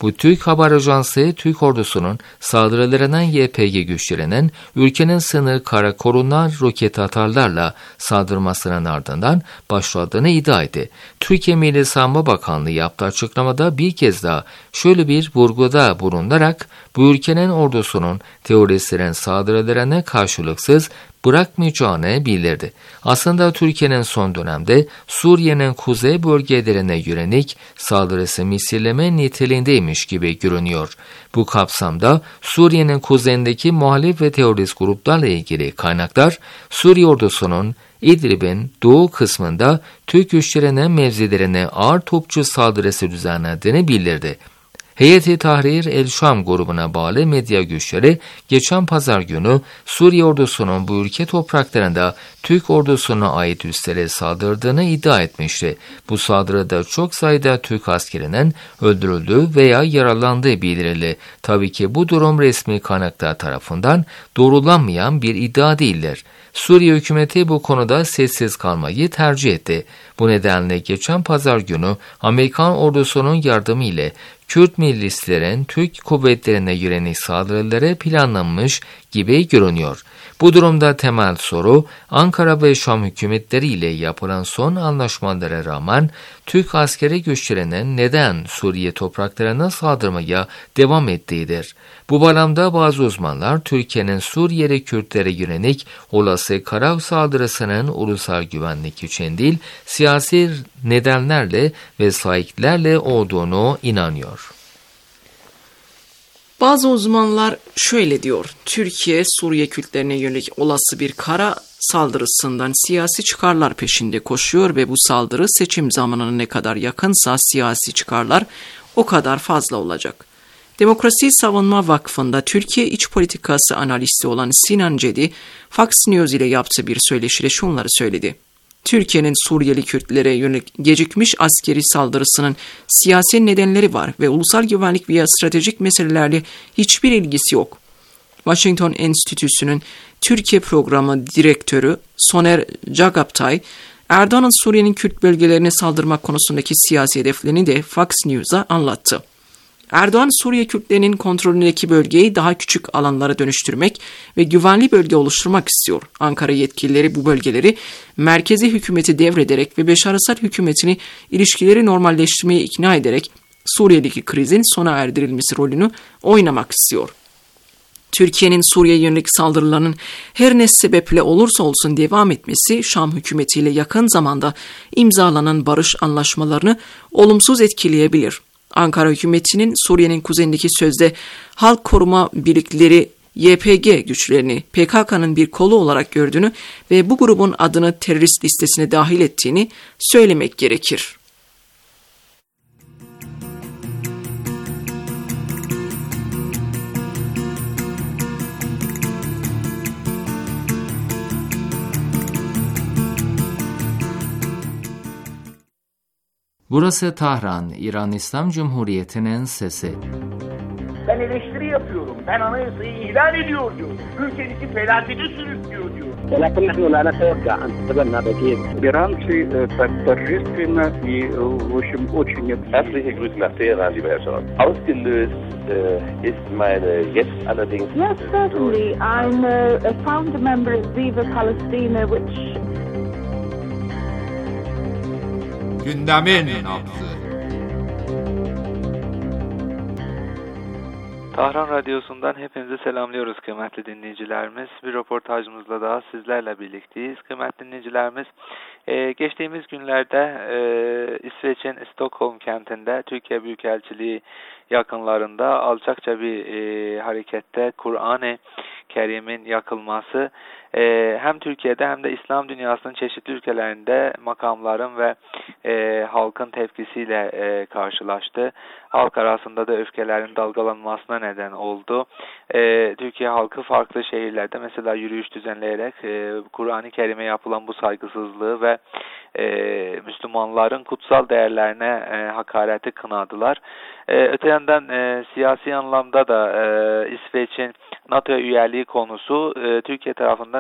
Bu Türk haber ajansı, Türk ordusunun saldırılarından Y P G güçlerinin ülkenin sınır kara korunlar roket atarlarla saldırmasının ardından başladığını iddia etti. Türkiye Milli Savunma Bakanlığı yaptığı açıklamada bir kez daha şöyle bir vurguda bulunarak bu ülkenin ordusunun teröristlerin saldırılarına karşılıksız bırakmayacağını bildirdi. Aslında Türkiye'nin son dönemde Suriye'nin kuzey bölgelerine yönelik saldırısı misilleme niteliğindeymiş gibi görünüyor. Bu kapsamda Suriye'nin kuzeyindeki muhalif ve terörist gruplarla ilgili kaynaklar Suriye ordusunun İdlib'in doğu kısmında Türk güçlerine mevzilerine ağır topçu saldırısı düzenlendiğini bildirdi. Heyeti Tahrir el-Şam grubuna bağlı medya güçleri geçen pazar günü Suriye ordusunun bu ülke topraklarında Türk ordusuna ait üslere saldırdığını iddia etmişti. Bu saldırıda çok sayıda Türk askerinin öldürüldüğü veya yaralandığı bildirildi. Tabii ki bu durum resmi kaynaklar tarafından doğrulanmayan bir iddia değildir. Suriye hükümeti bu konuda sessiz kalmayı tercih etti. Bu nedenle geçen pazar günü Amerikan ordusunun yardımı ile Kürt milislerin Türk kuvvetlerine yönelik saldırıları planlanmış gibi görünüyor. Bu durumda temel soru Ankara ve Şam hükümetleri ile yapılan son anlaşmalara rağmen Türk askeri güçlerinin neden Suriye topraklarına saldırmaya devam ettiğidir. Bu bağlamda bazı uzmanlar Türkiye'nin Suriyeli Kürtlere yönelik olası kara saldırısının ulusal güvenlik için değil siyasi nedenlerle ve sahiplerle olduğunu inanıyor. Bazı uzmanlar şöyle diyor, Türkiye Suriye Kürtlerine yönelik olası bir kara saldırısından siyasi çıkarlar peşinde koşuyor ve bu saldırı seçim zamanına ne kadar yakınsa siyasi çıkarlar o kadar fazla olacak. Demokrasi Savunma Vakfı'nda Türkiye İç Politikası analisti olan Sinan Cedi, Fox News ile yaptığı bir söyleşide şunları söyledi. Türkiye'nin Suriyeli Kürtlere yönelik gecikmiş askeri saldırısının siyasi nedenleri var ve ulusal güvenlik veya stratejik meselelerle hiçbir ilgisi yok. Washington Enstitüsü'nün Türkiye Programı Direktörü Soner Cagaptay, Erdoğan'ın Suriye'nin Kürt bölgelerine saldırmak konusundaki siyasi hedeflerini de Fox News'a anlattı. Erdoğan, Suriye Kürtlerinin kontrolündeki bölgeyi daha küçük alanlara dönüştürmek ve güvenli bölge oluşturmak istiyor. Ankara yetkilileri bu bölgeleri merkezi hükümeti devrederek ve Beşar Esad hükümetini ilişkileri normalleştirmeye ikna ederek Suriye'deki krizin sona erdirilmesi rolünü oynamak istiyor. Türkiye'nin Suriye'ye yönelik saldırılarının her ne sebeple olursa olsun devam etmesi, Şam hükümetiyle yakın zamanda imzalanan barış anlaşmalarını olumsuz etkileyebilir. Ankara hükümetinin Suriye'nin kuzeyindeki sözde Halk Koruma Birlikleri Y P G güçlerini P K K'nın bir kolu olarak gördüğünü ve bu grubun adını terörist listesine dahil ettiğini söylemek gerekir. Burası Tahran, İran İslam Cumhuriyeti'nin sesi. Ben eleştiri yapıyorum. Ben anayasayı ihlal ediyor diyor. Ülkedeki felakete sürüklüyor diyor. ولكن نحن لا نتوقع أن تتبنى بديل. Иранцы так торжественно и, в общем, очень... Herzliche Grüße nach Teheran, lieber Herr Scholz. Ausgelöst äh, ist meine jetzt allerdings... Yes, certainly. I'm a, a founder member of Viva Palestina, which... Gündemin nabzı. Tahran Radyosu'ndan hepinizi selamlıyoruz kıymetli dinleyicilerimiz. Bir röportajımızla daha sizlerle birlikteyiz. Kıymetli dinleyicilerimiz, e, geçtiğimiz günlerde e, İsveç'in Stockholm kentinde Türkiye Büyükelçiliği yakınlarında alçakça bir e, harekette Kur'an-ı Kerim'in yakılması e, hem Türkiye'de hem de İslam dünyasının çeşitli ülkelerinde makamların ve e, halkın tepkisiyle e, karşılaştı. Halk arasında da öfkelerin dalgalanmasına neden oldu. E, Türkiye halkı farklı şehirlerde mesela yürüyüş düzenleyerek e, Kur'an-ı Kerim'e yapılan bu saygısızlığı ve e, Müslümanların kutsal değerlerine e, hakareti kınadılar. E, öte yandan e, siyasi anlamda da e, İsveç'in NATO'ya üyeliği konusu e, Türkiye tarafından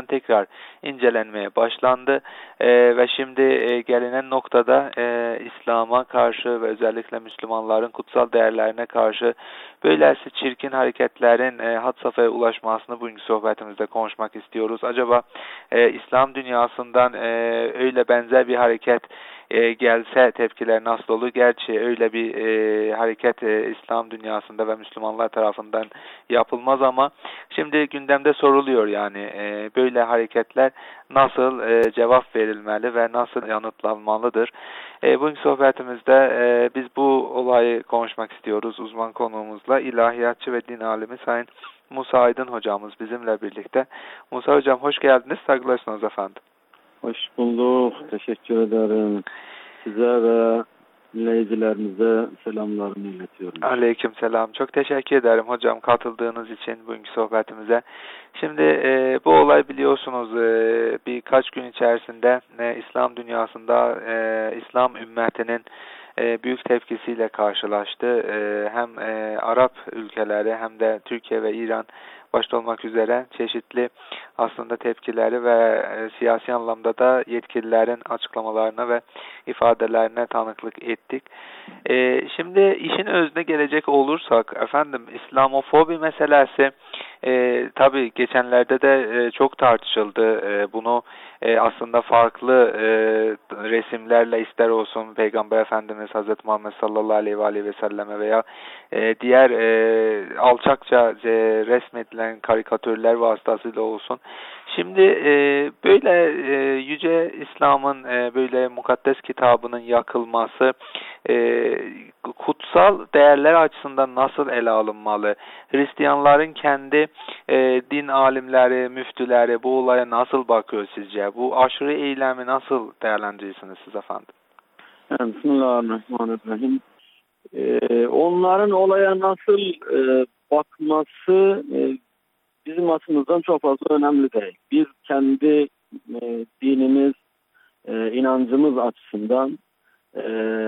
tarafından tekrar incelenmeye başlandı. E, ve şimdi e, gelinen noktada e, İslam'a karşı ve özellikle Müslümanların kutsal değerlerine karşı böylesi çirkin hareketlerin e, had safhaya ulaşmasını bugünkü sohbetimizde konuşmak istiyoruz. Acaba e, İslam dünyasından e, öyle benzer bir hareket e, gelse tepkiler nasıl olur? Gerçi öyle bir e, hareket e, İslam dünyasında ve Müslümanlar tarafından yapılmaz ama şimdi gündemde soruluyor yani e, böyle hareketler nasıl e, cevap verilmeli ve nasıl yanıtlanmalıdır? E, bugünkü sohbetimizde e, biz bu olayı konuşmak istiyoruz uzman konuğumuzla. İlahiyatçı ve din alimi Sayın Musa Aydın hocamız bizimle birlikte. Musa hocam hoş geldiniz. Saygılar sunarız efendim. Hoş bulduk. Teşekkür ederim. Size ve dinleyicilerimize selamlarımı iletiyorum. Aleyküm selam. Çok teşekkür ederim hocam katıldığınız için bugünkü sohbetimize. Şimdi e, bu olay biliyorsunuz e, birkaç gün içerisinde e, İslam dünyasında e, İslam ümmetinin e, büyük tepkisiyle karşılaştı. E, hem e, Arap ülkeleri hem de Türkiye ve İran başta olmak üzere çeşitli aslında tepkileri ve e, siyasi anlamda da yetkililerin açıklamalarına ve ifadelerine tanıklık ettik. E, şimdi işin özüne gelecek olursak efendim İslamofobi meselesi e, tabii geçenlerde de e, çok tartışıldı. E, bunu e, aslında farklı e, resimlerle ister olsun Peygamber Efendimiz Hazreti Muhammed sallallahu aleyhi ve aleyhi ve selleme veya e, diğer e, alçakça e, resmedilen karikatürler vasıtasıyla olsun. Şimdi e, böyle e, yüce İslam'ın e, böyle mukaddes kitabının yakılması e, kutsal değerler açısından nasıl ele alınmalı? Hristiyanların kendi e, din alimleri, müftüleri bu olaya nasıl bakıyor sizce? Bu aşırı eylemi nasıl değerlendirirsiniz siz efendim? Yani, Bismillahirrahmanirrahim. Ee, onların olaya nasıl e, bakması e, bizim açımızdan çok fazla önemli değil. Biz kendi e, dinimiz, e, inancımız açısından e,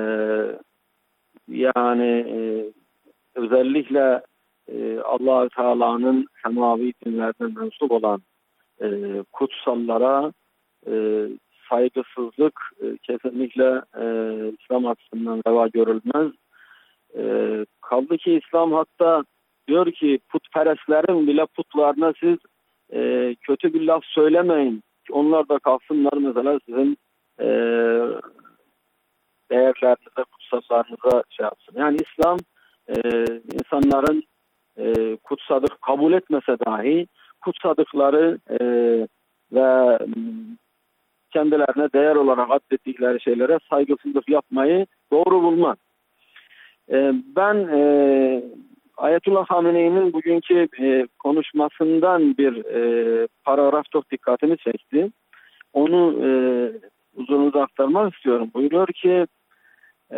yani e, özellikle e, Allah-u Teala'nın semavi dinlerden mensup olan e, kutsallara e, saygısızlık e, kesinlikle e, İslam açısından reva görülmez. E, kaldı ki İslam hatta diyor ki putperestlerin bile putlarına siz e, kötü bir laf söylemeyin. Onlar da kalsınlar mesela sizin e, değerlerinize, kutsallarınıza şey yapsın. Yani İslam e, insanların e, kutsadık kabul etmese dahi kutsadıkları e, ve kendilerine değer olarak addettikleri şeylere saygısızlık yapmayı doğru bulmaz. E, ben e, Ayetullah Hamene'nin bugünkü e, konuşmasından bir e, paragraf çok dikkatimi çekti. Onu e, huzurunuza aktarmak istiyorum. Buyuruyor ki e,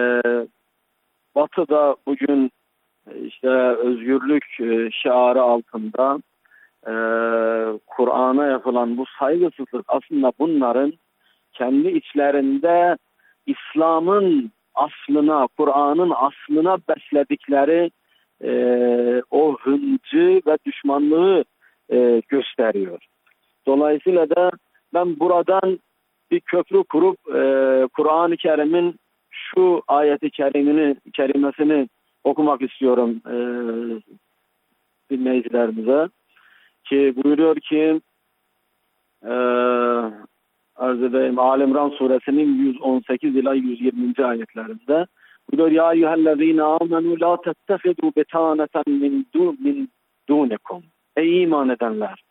Batı'da bugün işte özgürlük e, şiarı altında e, Kur'an'a yapılan bu saygısızlık aslında bunların kendi içlerinde İslam'ın aslına, Kur'an'ın aslına besledikleri e, o hıncı ve düşmanlığı e, gösteriyor. Dolayısıyla da ben buradan bir köprü kurup e, Kur'an-ı Kerim'in şu ayeti kerimini, kerimesini okumak istiyorum e, dinleyicilerimize. Ki buyuruyor ki e, arz edeyim Ali İmran suresinin yüz on sekiz ila yüz yirminci ayetlerinde buyuruyor ya eyyühellezine amenu la tettehidu betaneten min, du, min dunikum. Ey iman edenler,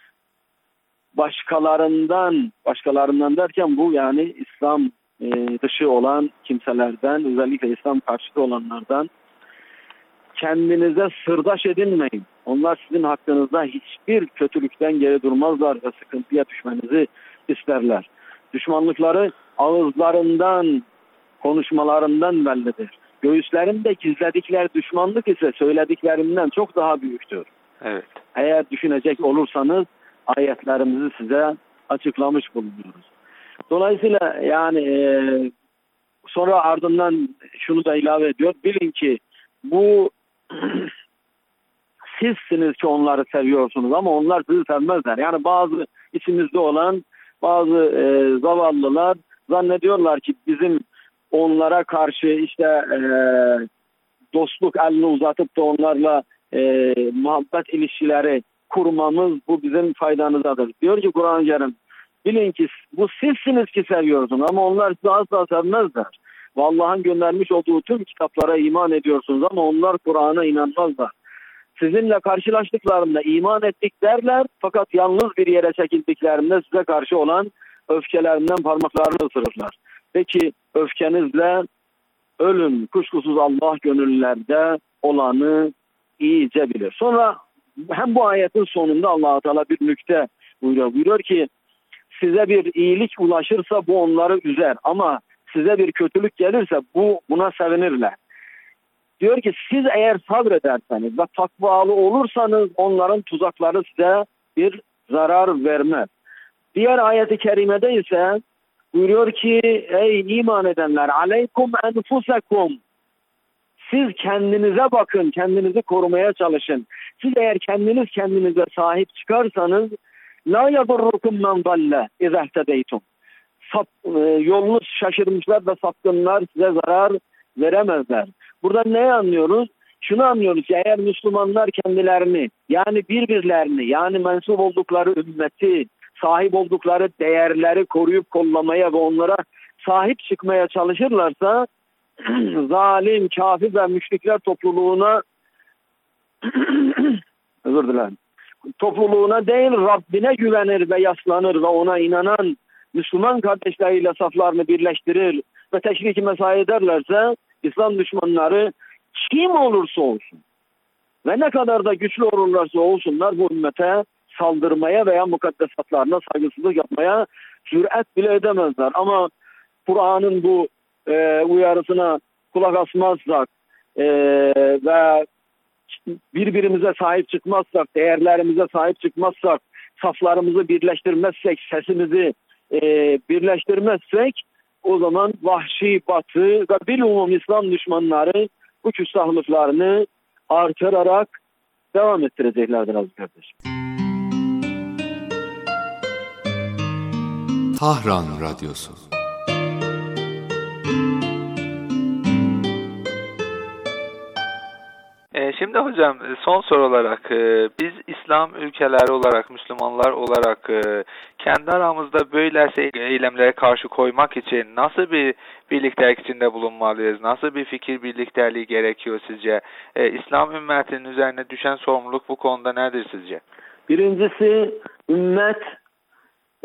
başkalarından başkalarından derken bu yani İslam e, dışı olan kimselerden, özellikle İslam karşıtı olanlardan kendinize sırdaş edinmeyin. Onlar sizin hakkınızda hiçbir kötülükten geri durmazlar ve sıkıntıya düşmenizi isterler. Düşmanlıkları ağızlarından, konuşmalarından bellidir. Göğüslerinde gizledikleri düşmanlık ise söylediklerinden çok daha büyüktür. Evet. Eğer düşünecek olursanız ayetlerimizi size açıklamış bulunuyoruz. Dolayısıyla yani e, sonra ardından şunu da ilave ediyor. Bilin ki bu sizsiniz ki onları seviyorsunuz ama onlar sizi sevmezler. Yani bazı içimizde olan bazı e, zavallılar zannediyorlar ki bizim onlara karşı işte e, dostluk elini uzatıp da onlarla e, muhabbet ilişkileri kurmamız bu bizim faydanızadır. Diyor ki Kur'an-ı Kerim, bilin ki bu sizsiniz ki seviyorsunuz ama onlar sizi asla sevmezler. Ve Allah'ın göndermiş olduğu tüm kitaplara iman ediyorsunuz ama onlar Kur'an'a inanmazlar. Sizinle karşılaştıklarında iman ettik derler fakat yalnız bir yere çekildiklerinde size karşı olan öfkelerinden parmaklarını ısırırlar. Peki öfkenizle ölün, kuşkusuz Allah gönüllerde olanı iyice bilir. Sonra hem bu ayetin sonunda Allah-u Teala bir nükte buyuruyor. Buyuruyor ki size bir iyilik ulaşırsa bu onları üzer ama size bir kötülük gelirse bu buna sevinirler. Diyor ki siz eğer sabrederseniz ve takvalı olursanız onların tuzakları size bir zarar vermez. Diğer ayet-i kerimede ise buyuruyor ki ey iman edenler aleykum enfusekum, siz kendinize bakın, kendinizi korumaya çalışın. Siz eğer kendiniz kendinize sahip çıkarsanız la yadurrukum men dalle izehtedeytum. Yolunuz şaşırmışlar ve sapkınlar size zarar veremezler. Burada ne anlıyoruz? Şunu anlıyoruz ki eğer Müslümanlar kendilerini yani birbirlerini yani mensup oldukları ümmeti, sahip oldukları değerleri koruyup kollamaya ve onlara sahip çıkmaya çalışırlarsa zalim, kafir ve müşrikler topluluğuna özür dilerim. Topluluğuna değil Rabbine güvenir ve yaslanır ve ona inanan Müslüman kardeşleriyle saflarını birleştirir ve teşrik-i mesai ederlerse İslam düşmanları kim olursa olsun ve ne kadar da güçlü olurlarsa olsunlar bu ümmete saldırmaya veya mukaddesatlarına saygısızlık yapmaya cüret bile edemezler. Ama Kur'an'ın bu e, uyarısına kulak asmazsak e, ve birbirimize sahip çıkmazsak, değerlerimize sahip çıkmazsak, saflarımızı birleştirmezsek, sesimizi e, birleştirmezsek o zaman vahşi batı ve bilumum İslam düşmanları bu küstahlıklarını artırarak devam ettireceklerdir aziz kardeşim. Tahran Radyosu. Şimdi hocam son soru olarak biz İslam ülkeleri olarak, Müslümanlar olarak kendi aramızda böylesi eylemlere karşı koymak için nasıl bir birliktelik içinde bulunmalıyız? Nasıl bir fikir birlikteliği gerekiyor sizce? İslam ümmetinin üzerine düşen sorumluluk bu konuda nedir sizce? Birincisi ümmet e,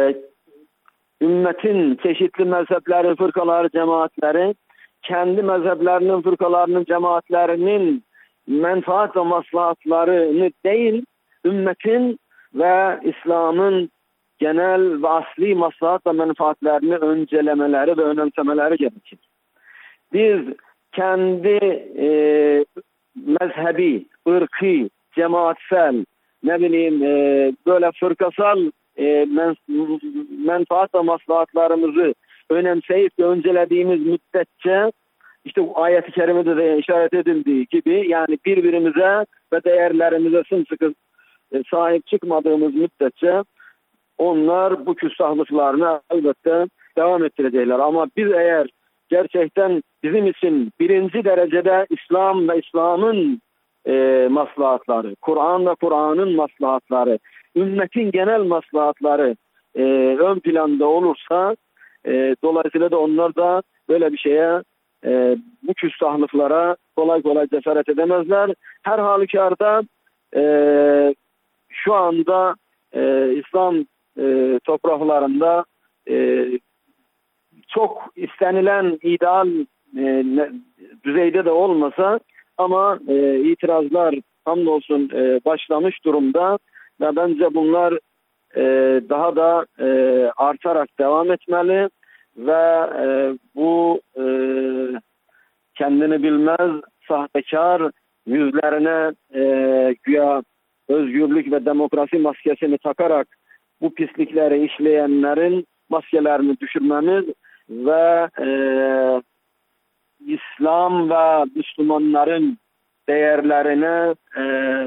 ümmetin çeşitli mezhepleri, fırkaları, cemaatleri kendi mezheplerinin, fırkalarının, cemaatlerinin menfaat ve maslahatlarını değil, ümmetin ve İslam'ın genel ve asli maslahat ve menfaatlerini öncelemeleri ve önemsemeleri gerekir. Biz kendi e, mezhebi, ırkî, cemaatsel, ne bileyim e, böyle fırkasal e, men, menfaat ve maslahatlarımızı önemseyip ve öncelediğimiz müddetçe işte bu ayet-i kerimede de işaret edildiği gibi yani birbirimize ve değerlerimize sımsıkı sahip çıkmadığımız müddetçe onlar bu küstahlıklarını elbette devam ettirecekler. Ama biz eğer gerçekten bizim için birinci derecede İslam ve İslam'ın e, maslahatları, Kur'an ve Kur'an'ın maslahatları, ümmetin genel maslahatları e, ön planda olursa e, dolayısıyla da onlar da böyle bir şeye e, bu küstahlıklara kolay kolay cesaret edemezler. Her halükarda e, şu anda e, İslam e, topraklarında e, çok istenilen ideal e, ne, düzeyde de olmasa ama e, itirazlar hamdolsun e, başlamış durumda ve bence bunlar e, daha da e, artarak devam etmeli ve e, bu e, kendini bilmez sahtekar yüzlerine e, güya özgürlük ve demokrasi maskesini takarak bu pislikleri işleyenlerin maskelerini düşürmemiz ve e, İslam ve Müslümanların değerlerine e,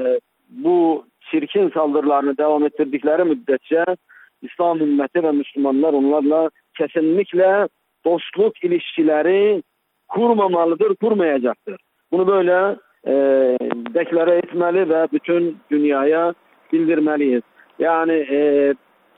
bu çirkin saldırılarını devam ettirdikleri müddetçe İslam ümmeti ve Müslümanlar onlarla kesinlikle dostluk ilişkileri kurmamalıdır, kurmayacaktır. Bunu böyle e, deklare etmeli ve bütün dünyaya bildirmeliyiz. Yani e,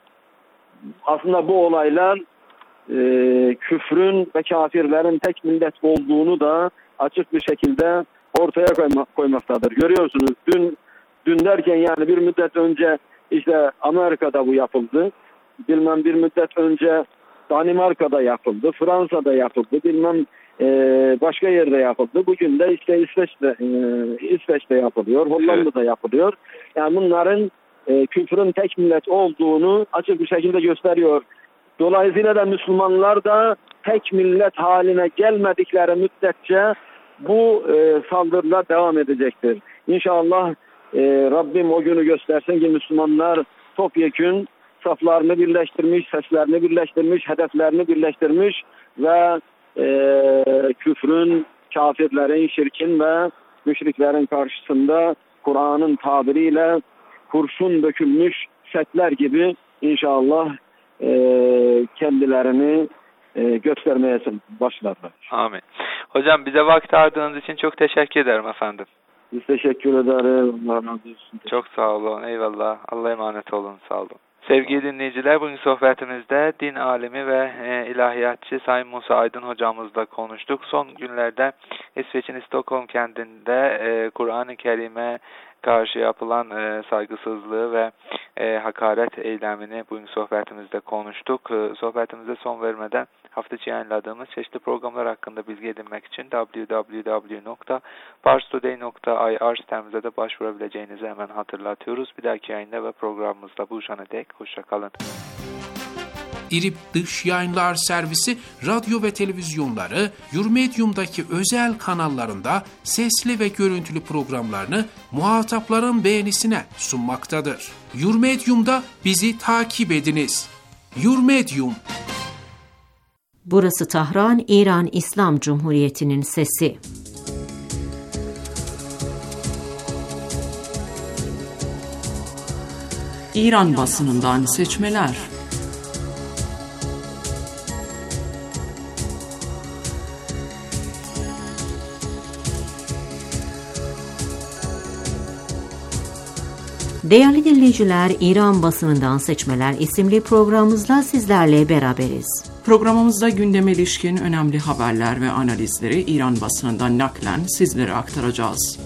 aslında bu olaylar e, küfrün ve kafirlerin tek millet olduğunu da açık bir şekilde ortaya koymak, koymaktadır. Görüyorsunuz dün dün derken yani bir müddet önce işte Amerika'da bu yapıldı. Bilmem bir müddet önce Danimarka'da yapıldı, Fransa'da yapıldı, bilmem e, başka yerde yapıldı. Bugün de işte İsveç'te, e, İsveç'te yapılıyor, Hollanda'da yapılıyor. Yani bunların e, küfrün tek millet olduğunu açık bir şekilde gösteriyor. Dolayısıyla da Müslümanlar da tek millet haline gelmedikleri müddetçe bu e, saldırılar devam edecektir. İnşallah e, Rabbim o günü göstersin ki Müslümanlar topyekün saflarını birleştirmiş, seslerini birleştirmiş, hedeflerini birleştirmiş ve e, küfrün, kafirlerin, şirkin ve müşriklerin karşısında Kur'an'ın tabiriyle kurşun dökülmüş setler gibi inşallah e, kendilerini e, göstermeye başlarlar. Amin. Hocam bize vakit ayırdığınız için çok teşekkür ederim efendim. Biz teşekkür ederiz. Allah razı olsun. Çok sağ olun. Eyvallah. Allah'a emanet olun. Sağ olun. Sevgili dinleyiciler, bugün sohbetimizde din alimi ve e, ilahiyatçı Sayın Musa Aydın hocamızla konuştuk. Son günlerde İsveç'in Stockholm kentinde e, Kur'an-ı Kerim'e karşı yapılan e, saygısızlığı ve e, hakaret eylemini bugün sohbetimizde konuştuk. E, sohbetimize son vermeden hafta içi yayınladığımız çeşitli programlar hakkında bilgi edinmek için double-u double-u double-u nokta pars today nokta i r sitemize de başvurabileceğinizi hemen hatırlatıyoruz. Bir dahaki yayında ve programımızda buluşana dek hoşça kalın. İrip Dış Yayınlar Servisi radyo ve televizyonları Yurmedium'daki özel kanallarında sesli ve görüntülü programlarını muhatapların beğenisine sunmaktadır. Yurmedium'da bizi takip ediniz. Yurmedium. Burası Tahran, İran İslam Cumhuriyeti'nin sesi. İran basınından seçmeler. Değerli dinleyiciler, İran basınından seçmeler isimli programımızla sizlerle beraberiz. Programımızda gündeme ilişkin önemli haberler ve analizleri İran basınından naklen sizlere aktaracağız.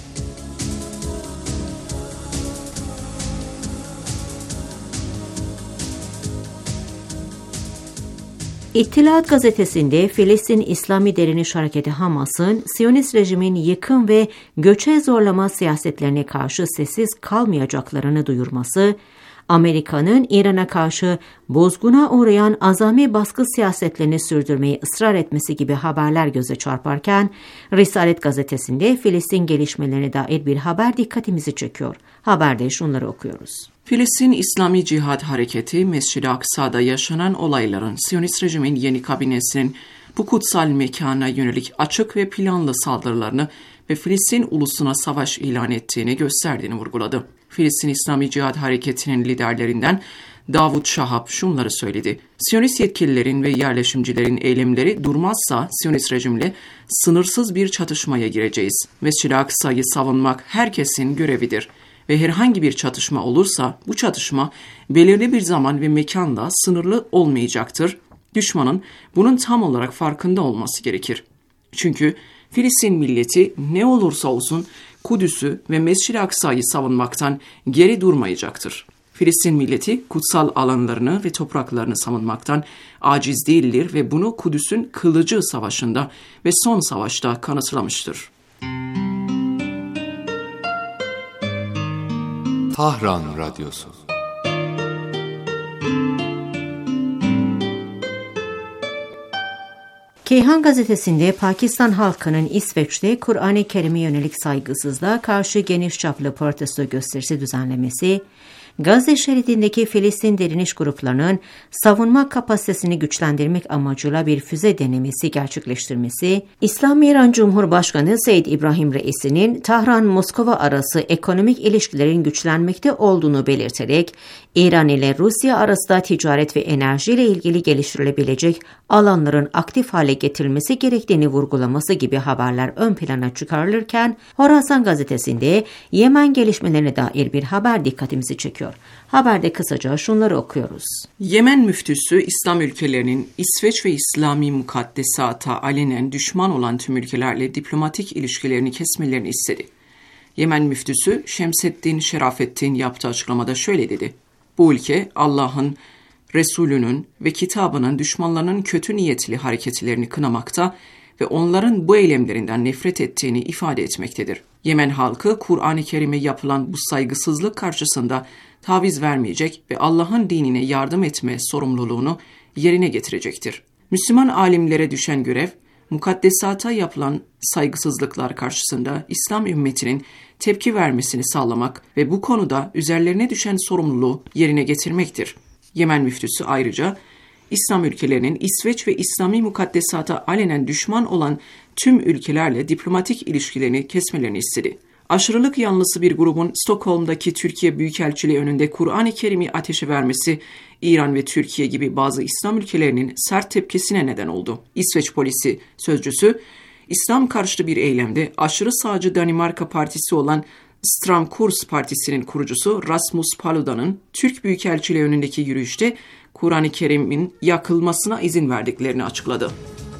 İttihat gazetesinde Filistin İslami Direniş Hareketi Hamas'ın Siyonist rejimin yıkım ve göçe zorlama siyasetlerine karşı sessiz kalmayacaklarını duyurması, Amerika'nın İran'a karşı bozguna uğrayan azami baskı siyasetlerini sürdürmeyi ısrar etmesi gibi haberler göze çarparken, Risalet gazetesinde Filistin gelişmelerine dair bir haber dikkatimizi çekiyor. Haberde şunları okuyoruz. Filistin İslami Cihad Hareketi, Mescid-i Aksa'da yaşanan olayların Siyonist rejimin yeni kabinesinin bu kutsal mekana yönelik açık ve planlı saldırılarını ve Filistin ulusuna savaş ilan ettiğini gösterdiğini vurguladı. Filistin İslami Cihad Hareketi'nin liderlerinden Davut Şahap şunları söyledi. Siyonist yetkililerin ve yerleşimcilerin eylemleri durmazsa Siyonist rejimle sınırsız bir çatışmaya gireceğiz. Mescid-i Aksa'yı savunmak herkesin görevidir. Ve herhangi bir çatışma olursa bu çatışma belirli bir zaman ve mekanda sınırlı olmayacaktır. Düşmanın bunun tam olarak farkında olması gerekir. Çünkü Filistin milleti ne olursa olsun Kudüs'ü ve Mescid-i Aksa'yı savunmaktan geri durmayacaktır. Filistin milleti kutsal alanlarını ve topraklarını savunmaktan aciz değildir ve bunu Kudüs'ün kılıcı savaşında ve son savaşta kanıtlamıştır. Tahran Radyosu. Keyhan gazetesinde Pakistan halkının İsveç'te Kur'an-ı Kerim'e yönelik saygısızlığa karşı geniş çaplı protesto gösterisi düzenlemesi, Gazze şeridindeki Filistin direniş gruplarının savunma kapasitesini güçlendirmek amacıyla bir füze denemesi gerçekleştirmesi, İslam-İran Cumhurbaşkanı Seyyid İbrahim Reisi'nin Tahran-Moskova arası ekonomik ilişkilerin güçlenmekte olduğunu belirterek, İran ile Rusya arasında ticaret ve enerji ile ilgili geliştirilebilecek alanların aktif hale getirilmesi gerektiğini vurgulaması gibi haberler ön plana çıkarılırken, Horasan gazetesinde Yemen gelişmelerine dair bir haber dikkatimizi çekiyor. Haberde kısaca şunları okuyoruz. Yemen müftüsü İslam ülkelerinin İsveç ve İslami mukaddesata alenen düşman olan tüm ülkelerle diplomatik ilişkilerini kesmelerini istedi. Yemen müftüsü Şemseddin Şerafettin yaptığı açıklamada şöyle dedi: Bu ülke Allah'ın, Resulünün ve kitabının düşmanlarının kötü niyetli hareketlerini kınamakta ve onların bu eylemlerinden nefret ettiğini ifade etmektedir. Yemen halkı Kur'an-ı Kerim'e yapılan bu saygısızlık karşısında taviz vermeyecek ve Allah'ın dinine yardım etme sorumluluğunu yerine getirecektir. Müslüman alimlere düşen görev, mukaddesata yapılan saygısızlıklar karşısında İslam ümmetinin tepki vermesini sağlamak ve bu konuda üzerlerine düşen sorumluluğu yerine getirmektir. Yemen müftüsü ayrıca İslam ülkelerinin İsveç ve İslami mukaddesata alenen düşman olan tüm ülkelerle diplomatik ilişkilerini kesmelerini istedi. Aşırılık yanlısı bir grubun Stockholm'daki Türkiye Büyükelçiliği önünde Kur'an-ı Kerim'i ateşe vermesi, İran ve Türkiye gibi bazı İslam ülkelerinin sert tepkisine neden oldu. İsveç polisi sözcüsü, İslam karşıtı bir eylemde aşırı sağcı Danimarka partisi olan Stram Kurs Partisi'nin kurucusu Rasmus Paluda'nın Türk Büyükelçiliği önündeki yürüyüşte Kur'an-ı Kerim'in yakılmasına izin verdiklerini açıkladı.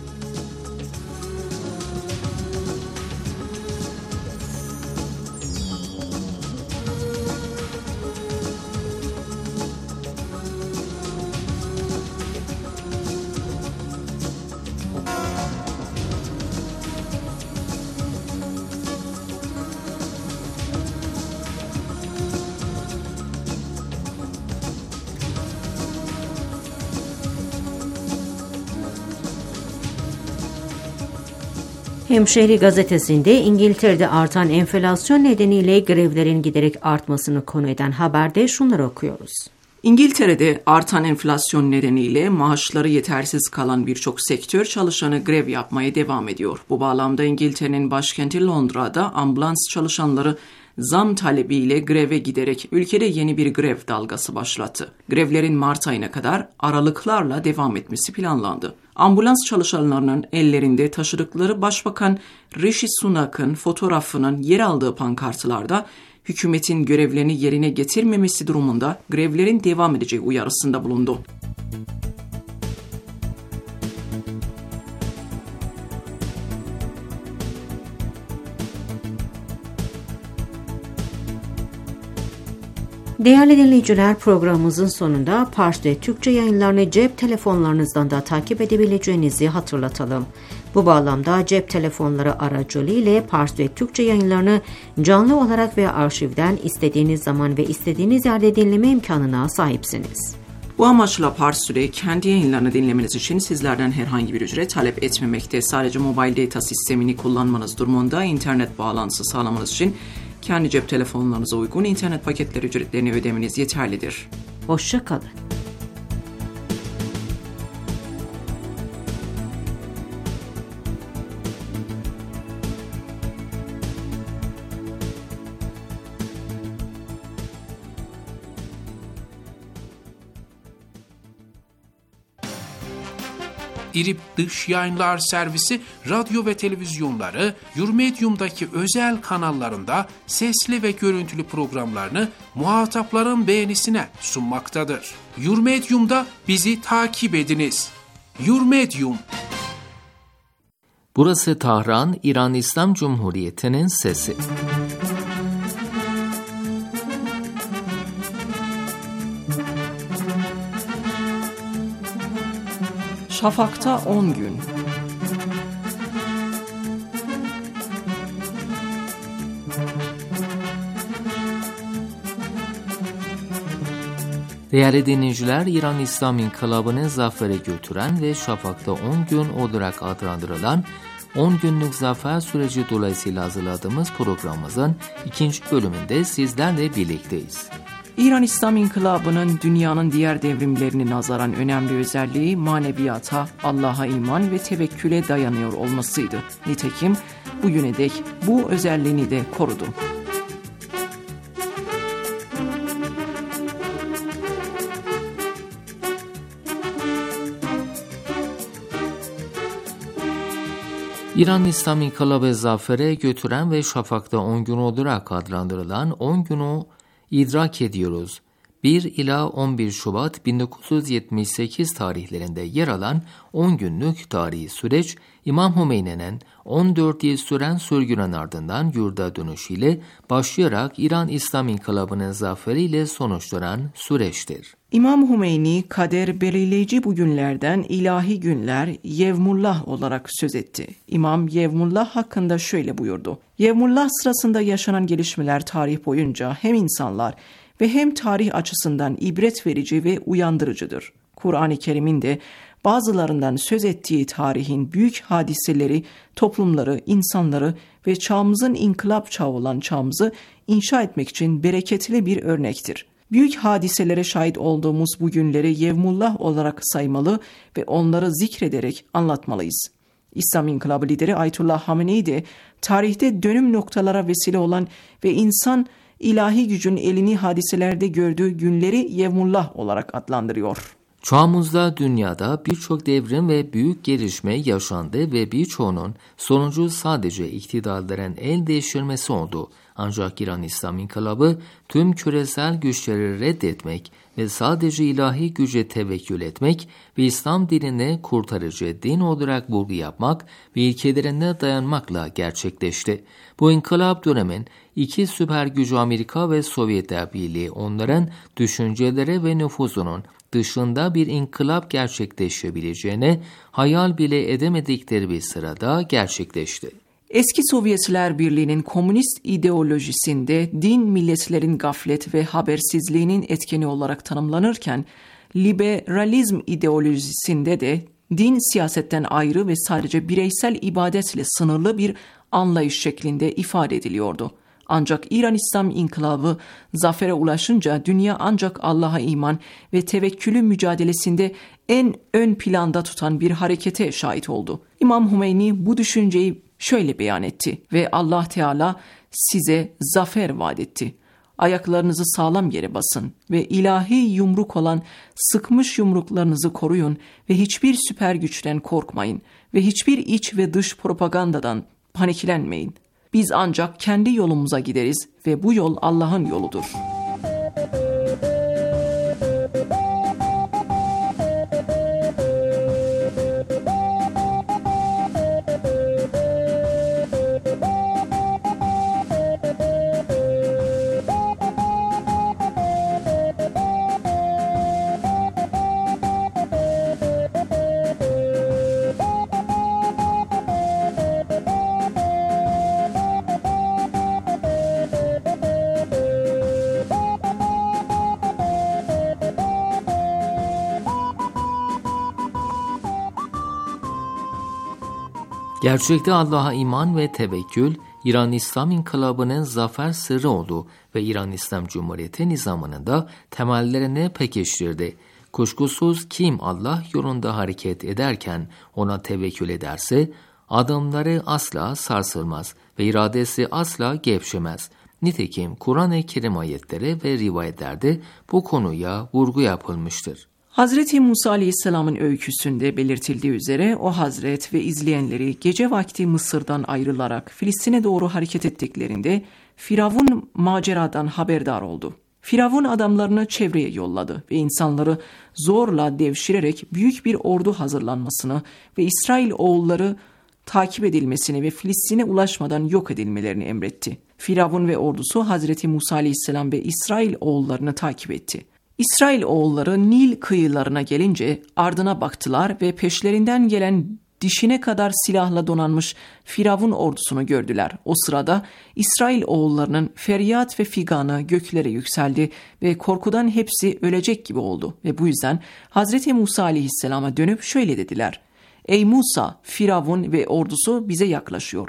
Hemşehri gazetesinde İngiltere'de artan enflasyon nedeniyle grevlerin giderek artmasını konu eden haberde şunları okuyoruz. İngiltere'de artan enflasyon nedeniyle maaşları yetersiz kalan birçok sektör çalışanı grev yapmaya devam ediyor. Bu bağlamda İngiltere'nin başkenti Londra'da ambulans çalışanları zam talebiyle greve giderek ülkede yeni bir grev dalgası başlattı. Grevlerin Mart ayına kadar aralıklarla devam etmesi planlandı. Ambulans çalışanlarının ellerinde taşıdıkları Başbakan Rishi Sunak'ın fotoğrafının yer aldığı pankartlarda hükümetin görevlerini yerine getirmemesi durumunda grevlerin devam edeceği uyarısında bulundu. Değerli dinleyiciler, programımızın sonunda Pars'te Türkçe yayınlarını cep telefonlarınızdan da takip edebileceğinizi hatırlatalım. Bu bağlamda cep telefonları aracılığıyla Pars'te Türkçe yayınlarını canlı olarak veya arşivden istediğiniz zaman ve istediğiniz yerde dinleme imkanına sahipsiniz. Bu amaçla Pars'te kendi yayınlarını dinlemeniz için sizlerden herhangi bir ücret talep etmemekte. Sadece mobile data sistemini kullanmanız durumunda internet bağlantısı sağlamanız için kendi cep telefonlarınıza uygun internet paketleri ücretlerini ödemeniz yeterlidir. Hoşça kalın. İrip Dış Yayınlar Servisi radyo ve televizyonları Yurmedium'daki özel kanallarında sesli ve görüntülü programlarını muhatapların beğenisine sunmaktadır. Yurmedium'da bizi takip ediniz. Yurmedium. Burası Tahran, İran İslam Cumhuriyeti'nin sesi. Şafak'ta on gün. Değerli dinleyiciler, İran İslam İnkılabı'nı zafere götüren ve Şafak'ta on gün olarak adlandırılan on günlük zafer süreci dolayısıyla hazırladığımız programımızın ikinci bölümünde sizlerle birlikteyiz. İran İslam İnkılabı'nın dünyanın diğer devrimlerine nazaran önemli özelliği maneviyata, Allah'a iman ve tevekküle dayanıyor olmasıydı. Nitekim bugüne dek bu özelliğini de korudu. İran İslam İnkılabı zafere götüren ve şafakta on gün olarak adlandırılan on günü idrak ediyoruz. bir ila on bir Şubat bin dokuz yüz yetmiş sekiz tarihlerinde yer alan on günlük tarihi süreç, İmam Hümeyni'nin on dört yıl süren sürgünün ardından yurda dönüşüyle başlayarak İran İslam İnkılabı'nın zaferiyle sonuçlanan süreçtir. İmam Hümeyni, kader belirleyici bu günlerden ilahi günler Yevmullah olarak söz etti. İmam Yevmullah hakkında şöyle buyurdu: Yevmullah sırasında yaşanan gelişmeler tarih boyunca hem insanlar ve hem tarih açısından ibret verici ve uyandırıcıdır. Kur'an-ı Kerim'in de bazılarından söz ettiği tarihin büyük hadiseleri, toplumları, insanları ve çağımızın inkılap çağı olan çağımızı inşa etmek için bereketli bir örnektir. Büyük hadiselere şahit olduğumuz bu günleri Yevmullah olarak saymalı ve onları zikrederek anlatmalıyız. İslam İnkılabı lideri Ayetullah Hamenei de tarihte dönüm noktalara vesile olan ve insan ilahi gücün elini hadiselerde gördüğü günleri Yevmullah olarak adlandırıyor. Çağımızda dünyada birçok devrim ve büyük gelişme yaşandı ve birçoğunun sonucu sadece iktidarların el değiştirmesi oldu. Ancak İran İslam İnkılabı tüm küresel güçleri reddetmek ve sadece ilahi güce tevekkül etmek ve İslam dinine kurtarıcı din olarak vurgu yapmak ve ilkelerine dayanmakla gerçekleşti. Bu inkılap dönemin iki süper gücü Amerika ve Sovyetler Birliği onların düşünceleri ve nüfuzunun dışında bir inkılap gerçekleşebileceğine hayal bile edemedikleri bir sırada gerçekleşti. Eski Sovyetler Birliği'nin komünist ideolojisinde din milletlerin gaflet ve habersizliğinin etkeni olarak tanımlanırken, liberalizm ideolojisinde de din siyasetten ayrı ve sadece bireysel ibadetle sınırlı bir anlayış şeklinde ifade ediliyordu. Ancak İran İslam İnkılabı zafere ulaşınca dünya ancak Allah'a iman ve tevekkülü mücadelesinde en ön planda tutan bir harekete şahit oldu. İmam Hümeyni bu düşünceyi şöyle beyan etti: ve Allah Teala size zafer vaat etti. Ayaklarınızı sağlam yere basın ve ilahi yumruk olan sıkmış yumruklarınızı koruyun ve hiçbir süper güçten korkmayın ve hiçbir iç ve dış propagandadan paniklenmeyin. Biz ancak kendi yolumuza gideriz ve bu yol Allah'ın yoludur. Gerçekte Allah'a iman ve tevekkül, İran İslam İnkılabı'nın zafer sırrı oldu ve İran İslam Cumhuriyeti nizamının da temellerini pekiştirdi. Kuşkusuz kim Allah yolunda hareket ederken ona tevekkül ederse, adımları asla sarsılmaz ve iradesi asla gevşemez. Nitekim Kur'an-ı Kerim ayetleri ve rivayetlerde bu konuya vurgu yapılmıştır. Hazreti Musa Aleyhisselam'ın öyküsünde belirtildiği üzere o Hazret ve izleyenleri gece vakti Mısır'dan ayrılarak Filistin'e doğru hareket ettiklerinde Firavun maceradan haberdar oldu. Firavun adamlarını çevreye yolladı ve insanları zorla devşirerek büyük bir ordu hazırlanmasını ve İsrail oğulları takip edilmesini ve Filistin'e ulaşmadan yok edilmelerini emretti. Firavun ve ordusu Hazreti Musa Aleyhisselam ve İsrail oğullarını takip etti. İsrail oğulları Nil kıyılarına gelince ardına baktılar ve peşlerinden gelen dişine kadar silahla donanmış Firavun ordusunu gördüler. O sırada İsrail oğullarının feryat ve figanı göklere yükseldi ve korkudan hepsi ölecek gibi oldu ve bu yüzden Hazreti Musa Aleyhisselam'a dönüp şöyle dediler: Ey Musa, Firavun ve ordusu bize yaklaşıyor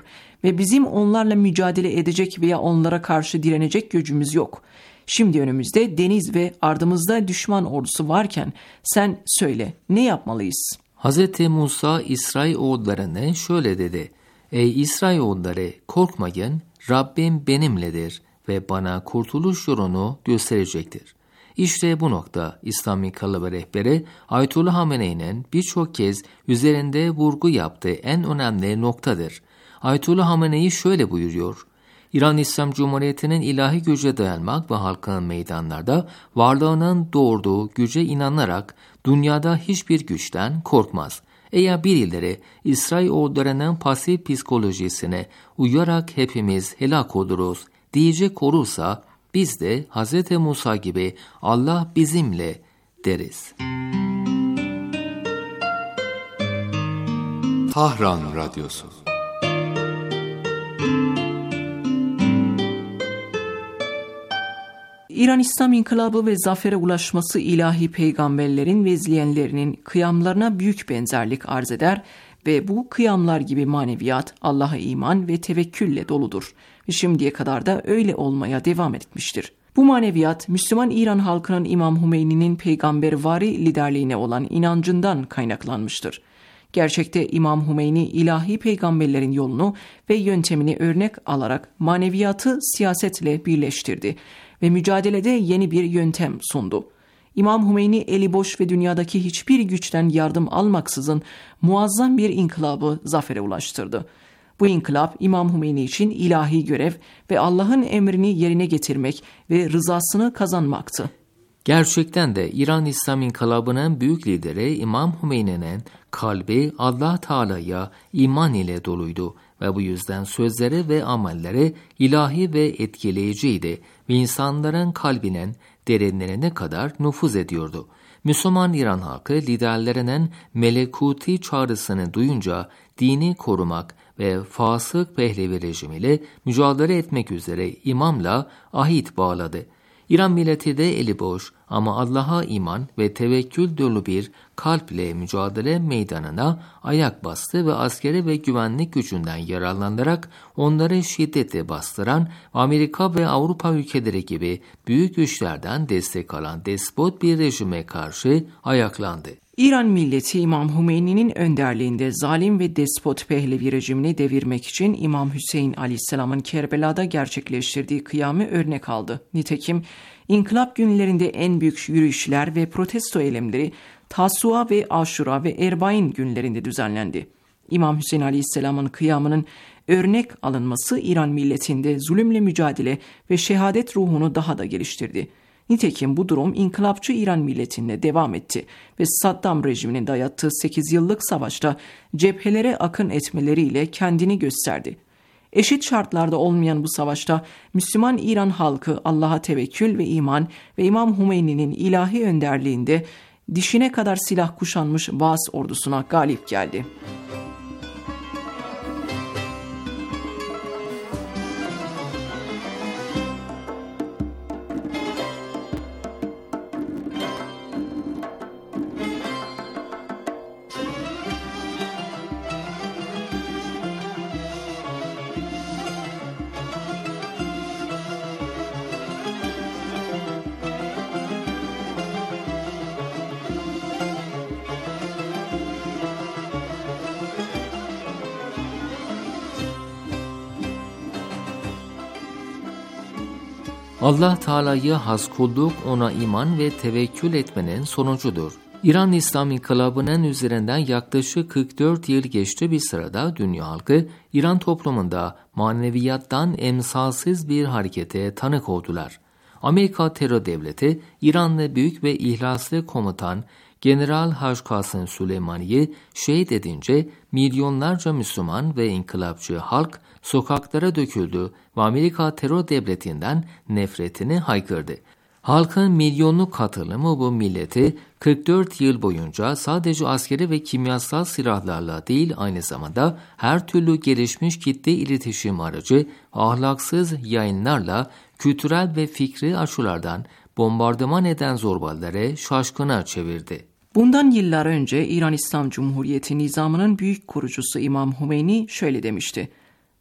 ve bizim onlarla mücadele edecek veya onlara karşı direnecek gücümüz yok. Şimdi önümüzde deniz ve ardımızda düşman ordusu varken sen söyle, ne yapmalıyız? Hz. Musa İsrailoğullarına şöyle dedi: Ey İsrailoğulları, korkmayın, Rabbim benimledir ve bana kurtuluş yolunu gösterecektir. İşte bu nokta İslami kalıbı rehberi Ayetullah Hamene'nin birçok kez üzerinde vurgu yaptığı en önemli noktadır. Ayetullah Hamene'yi şöyle buyuruyor: İran İslam Cumhuriyeti'nin ilahi güce dayanmak ve halkın meydanlarda varlığının doğurduğu güce inanarak dünyada hiçbir güçten korkmaz. Eğer birileri İsrailoğullarının pasif psikolojisine uyarak hepimiz helak oluruz diyecek olursa, biz de Hz. Musa gibi Allah bizimle deriz. Tahran Radyosu. İran İslam İnkılabı ve zafere ulaşması ilahi peygamberlerin ve izleyenlerinin kıyamlarına büyük benzerlik arz eder ve bu kıyamlar gibi maneviyat Allah'a iman ve tevekkülle doludur ve şimdiye kadar da öyle olmaya devam etmiştir. Bu maneviyat Müslüman İran halkının İmam Hümeyni'nin peygambervari liderliğine olan inancından kaynaklanmıştır. Gerçekte İmam Hümeyni ilahi peygamberlerin yolunu ve yöntemini örnek alarak maneviyatı siyasetle birleştirdi ve mücadelede yeni bir yöntem sundu. İmam Hümeyni eli boş ve dünyadaki hiçbir güçten yardım almaksızın muazzam bir inkılabı zafere ulaştırdı. Bu inkılap İmam Hümeyni için ilahi görev ve Allah'ın emrini yerine getirmek ve rızasını kazanmaktı. Gerçekten de İran İslam İnkılabı'nın büyük lideri İmam Hümeyni'nin kalbi Allah Teala'ya iman ile doluydu ve bu yüzden sözleri ve amelleri ilahi ve etkileyiciydi ve insanların kalbinin derinlerine kadar nüfuz ediyordu. Müslüman İran halkı liderlerinin melekuti çağrısını duyunca dini korumak ve fasık Pehlevi rejimiyle mücadele etmek üzere imamla ahit bağladı. İran milleti de eli boş ama Allah'a iman ve tevekkül dolu bir kalple mücadele meydanına ayak bastı ve askeri ve güvenlik gücünden yararlanarak onları şiddetle bastıran Amerika ve Avrupa ülkeleri gibi büyük güçlerden destek alan despot bir rejime karşı ayaklandı. İran milleti İmam Hümeyni'nin önderliğinde zalim ve despot Pehlevi rejimini devirmek için İmam Hüseyin Aleyhisselam'ın Kerbela'da gerçekleştirdiği kıyamı örnek aldı. Nitekim İnkılap günlerinde en büyük yürüyüşler ve protesto eylemleri Tasua ve Aşura ve Erbain günlerinde düzenlendi. İmam Hüseyin Aleyhisselam'ın kıyamının örnek alınması İran milletinde zulümle mücadele ve şehadet ruhunu daha da geliştirdi. Nitekim bu durum inkılapçı İran milletinde devam etti ve Saddam rejiminin dayattığı sekiz yıllık savaşta cephelere akın etmeleriyle kendini gösterdi. Eşit şartlarda olmayan bu savaşta Müslüman İran halkı Allah'a tevekkül ve iman ve İmam Hümeyni'nin ilahi önderliğinde dişine kadar silah kuşanmış Baas ordusuna galip geldi. Allah Teala'yı has kulluk, ona iman ve tevekkül etmenin sonucudur. İran İslam İnkılabı'nın üzerinden yaklaşık kırk dört yıl geçti bir sırada dünya halkı İran toplumunda maneviyattan emsalsiz bir harekete tanık oldular. Amerika terör devleti İranlı büyük ve ihlaslı komutan General Hacı Kasım Süleymani'yi şehit edince milyonlarca Müslüman ve inkılapçı halk sokaklara döküldü ve Amerika terör devletinden nefretini haykırdı. Halkın milyonluk katılımı bu milleti kırk dört yıl boyunca sadece askeri ve kimyasal silahlarla değil, aynı zamanda her türlü gelişmiş kitle iletişim aracı, ahlaksız yayınlarla kültürel ve fikri açılardan bombardıman eden zorbalara şaşkına çevirdi. Bundan yıllar önce İran İslam Cumhuriyeti nizamının büyük kurucusu İmam Hümeyni şöyle demişti: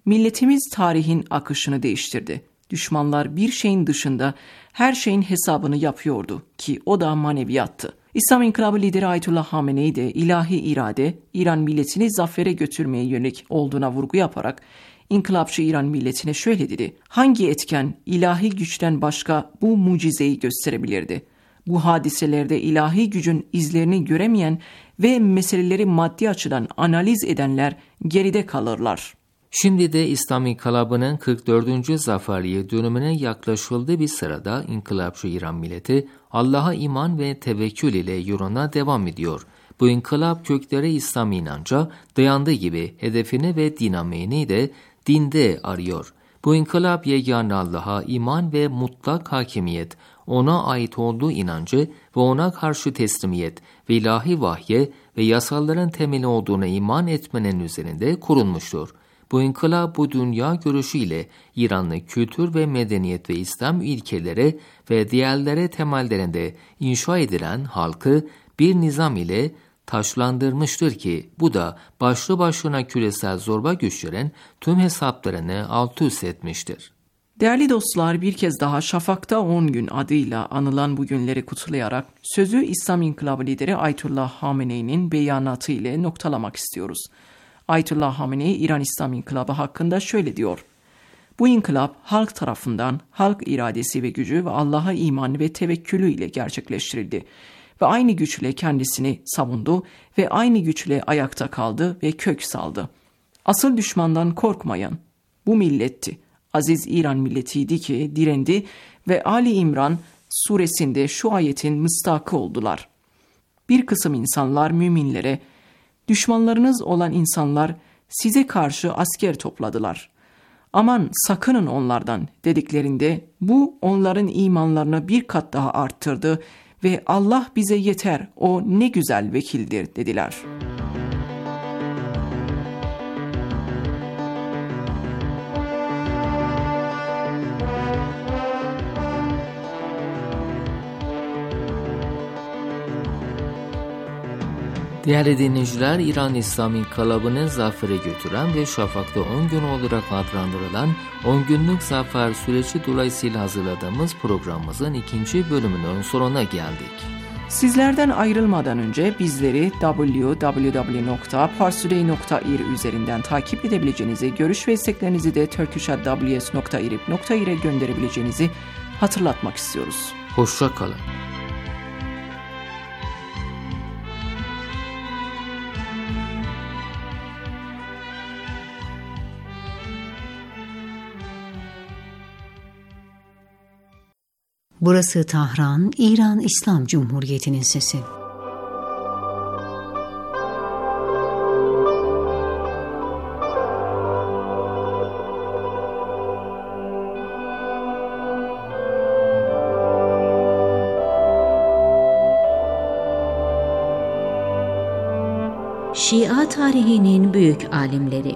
Milletimiz tarihin akışını değiştirdi. Düşmanlar bir şeyin dışında her şeyin hesabını yapıyordu ki o da maneviyattı. İslam İnkılabı lideri Ayetullah Hamenei de ilahi irade İran milletini zafere götürmeye yönelik olduğuna vurgu yaparak İnkılapçı İran milletine şöyle dedi: hangi etken ilahi güçten başka bu mucizeyi gösterebilirdi? Bu hadiselerde ilahi gücün izlerini göremeyen ve meseleleri maddi açıdan analiz edenler geride kalırlar. Şimdi de İslam İnkılabı'nın kırk dördüncü zaferliği dönümüne yaklaşıldığı bir sırada İnkılapçı İran milleti Allah'a iman ve tevekkül ile yoluna devam ediyor. Bu inkılap kökleri İslam inanca dayandığı gibi hedefini ve dinamiğini de dinde arıyor. Bu inkılap yegane Allah'a iman ve mutlak hakimiyet, ona ait olduğu inancı ve ona karşı teslimiyet ve ilahi vahye ve yasaların temeli olduğuna iman etmenin üzerinde kurulmuştur. Bu inkılap bu dünya görüşüyle İranlı kültür ve medeniyet ve İslam ilkeleri ve diğerlere temellerinde inşa edilen halkı bir nizam ile taşlandırmıştır ki bu da başlı başına küresel zorba güçlerin tüm hesaplarını alt üst etmiştir. Değerli dostlar, bir kez daha Şafak'ta on gün adıyla anılan bu günleri kutlayarak sözü İslam İnkılabı lideri Ayetullah Hamenei'nin beyanatı ile noktalamak istiyoruz. Ayetullah Hamenei İran İslam İnkılabı hakkında şöyle diyor: bu inkılap halk tarafından halk iradesi ve gücü ve Allah'a iman ve tevekkülü ile gerçekleştirildi ve aynı güçle kendisini savundu ve aynı güçle ayakta kaldı ve kök saldı. Asıl düşmandan korkmayan bu milletti. Aziz İran milletiydi ki direndi ve Ali İmran suresinde şu ayetin mıstakı oldular. Bir kısım insanlar müminlere, düşmanlarınız olan insanlar size karşı asker topladılar. Aman sakının onlardan dediklerinde bu onların imanlarını bir kat daha arttırdı ve Allah bize yeter, o ne güzel vekildir dediler. Değerli dinleyiciler, İran İslam İnkılabı'nı zafere götüren ve Şafak'ta on gün olarak adlandırılan on günlük zafer süreci dolayısıyla hazırladığımız programımızın ikinci bölümünün sonuna geldik. Sizlerden ayrılmadan önce bizleri double-u double-u double-u nokta parstoday nokta ir üzerinden takip edebileceğinizi, görüş ve isteklerinizi de turkish at w s nokta irib nokta ir'e gönderebileceğinizi hatırlatmak istiyoruz. Hoşça kalın. Burası Tahran, İran İslam Cumhuriyeti'nin sesi. Şia tarihinin büyük alimleri.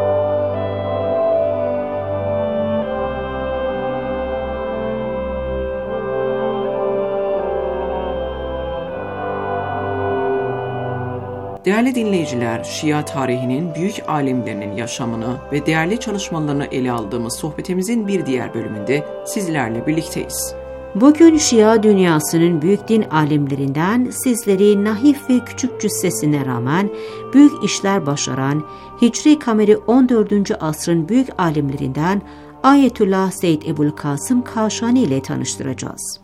Değerli dinleyiciler, Şia tarihinin büyük alimlerinin yaşamını ve değerli çalışmalarını ele aldığımız sohbetimizin bir diğer bölümünde sizlerle birlikteyiz. Bugün Şia dünyasının büyük din alimlerinden sizleri naif ve küçük cüssesine rağmen büyük işler başaran Hicri Kameri on dördüncü asrın büyük alimlerinden Ayetullah Seyyid Ebu'l-Kasım Kaşani ile tanıştıracağız.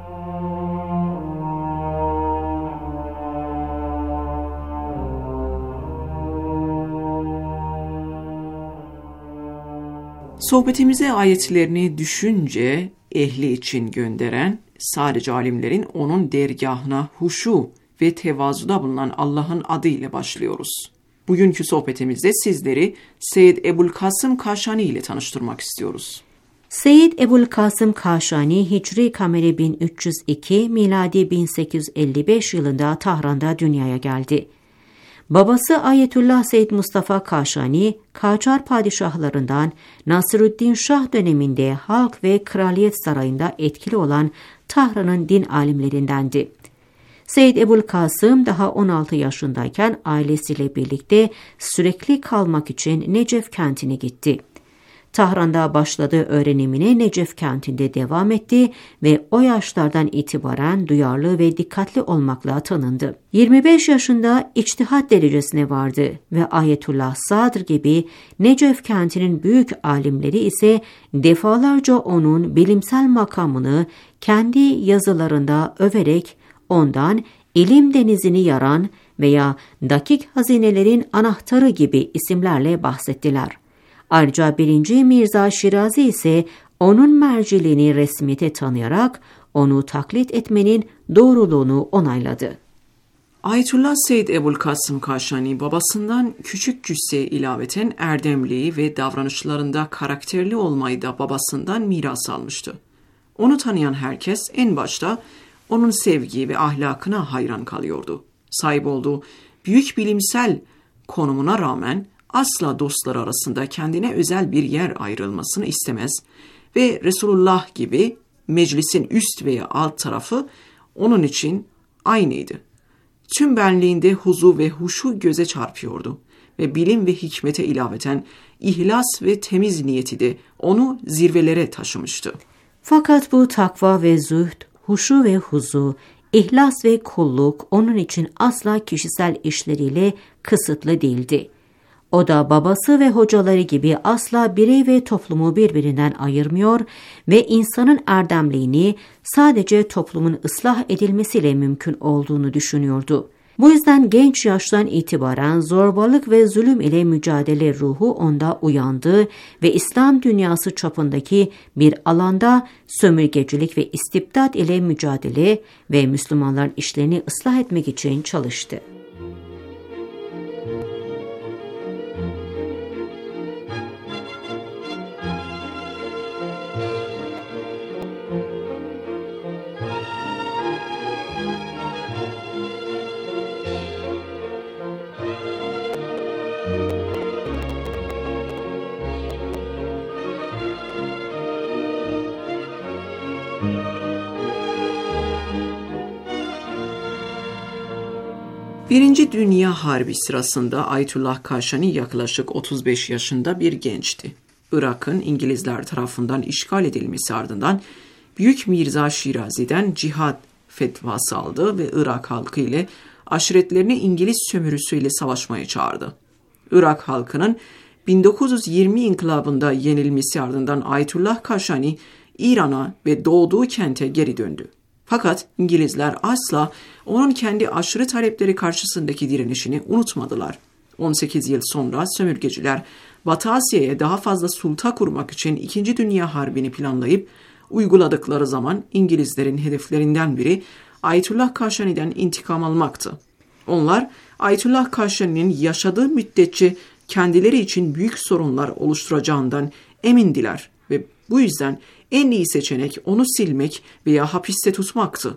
Sohbetimize ayetlerini düşünce ehli için gönderen, sadece alimlerin onun dergahına huşu ve tevazuda bulunan Allah'ın adıyla başlıyoruz. Bugünkü sohbetimizde sizleri Seyyid Ebu'l-Kasım Kaşani ile tanıştırmak istiyoruz. Seyyid Ebu'l-Kasım Kaşani, Hicri Kameri bin üç yüz iki, miladi bin sekiz yüz elli beş yılında Tahran'da dünyaya geldi. Babası Ayetullah Seyyid Mustafa Kaşani, Kaçar padişahlarından Nasrüddin Şah döneminde halk ve kraliyet sarayında etkili olan Tahran'ın din alimlerindendi. Seyyid Ebu'l-Kasım daha on altı yaşındayken ailesiyle birlikte sürekli kalmak için Necef kentine gitti. Tahran'da başladığı öğrenimine Necef kentinde devam etti ve o yaşlardan itibaren duyarlı ve dikkatli olmakla tanındı. yirmi beş yaşında içtihat derecesine vardı ve Ayetullah Sadr gibi Necef kentinin büyük alimleri ise defalarca onun bilimsel makamını kendi yazılarında överek ondan ilim denizini yaran veya dakik hazinelerin anahtarı gibi isimlerle bahsettiler. Ayrıca birinci Mirza Şirazi ise onun merciliğini resmiyete tanıyarak onu taklit etmenin doğruluğunu onayladı. Ayetullah Seyyid Ebu'l-Kasım Kaşani babasından küçük cüsseye ilaveten erdemliği ve davranışlarında karakterli olmayı da babasından miras almıştı. Onu tanıyan herkes en başta onun sevgi ve ahlakına hayran kalıyordu. Sahip olduğu büyük bilimsel konumuna rağmen asla dostlar arasında kendine özel bir yer ayrılmasını istemez ve Resulullah gibi meclisin üst veya alt tarafı onun için aynıydı. Tüm benliğinde huzu ve huşu göze çarpıyordu ve bilim ve hikmete ilaveten ihlas ve temiz niyeti de onu zirvelere taşımıştı. Fakat bu takva ve zühd, huşu ve huzu, ihlas ve kulluk onun için asla kişisel işleriyle kısıtlı değildi. O da babası ve hocaları gibi asla birey ve toplumu birbirinden ayırmıyor ve insanın erdemliğini sadece toplumun ıslah edilmesiyle mümkün olduğunu düşünüyordu. Bu yüzden genç yaştan itibaren zorbalık ve zulüm ile mücadele ruhu onda uyandı ve İslam dünyası çapındaki bir alanda sömürgecilik ve istibdat ile mücadele ve Müslümanların işlerini ıslah etmek için çalıştı. Birinci Dünya Harbi sırasında Ayetullah Kaşani yaklaşık otuz beş yaşında bir gençti. Irak'ın İngilizler tarafından işgal edilmesi ardından Büyük Mirza Şirazi'den cihad fetvası aldı ve Irak halkı ile aşiretlerini İngiliz sömürüsüyle savaşmaya çağırdı. Irak halkının bin dokuz yüz yirmi inkılabında yenilmesi ardından Ayetullah Kaşani İran'a ve doğduğu kente geri döndü. Fakat İngilizler asla onun kendi aşırı talepleri karşısındaki direnişini unutmadılar. on sekiz yıl sonra sömürgeciler Batı Asya'ya daha fazla sulta kurmak için İkinci Dünya Harbi'ni planlayıp uyguladıkları zaman İngilizlerin hedeflerinden biri Ayetullah Kaşani'den intikam almaktı. Onlar Ayetullah Kaşani'nin yaşadığı müddetçe kendileri için büyük sorunlar oluşturacağından emindiler ve bu yüzden en iyi seçenek onu silmek veya hapiste tutmaktı.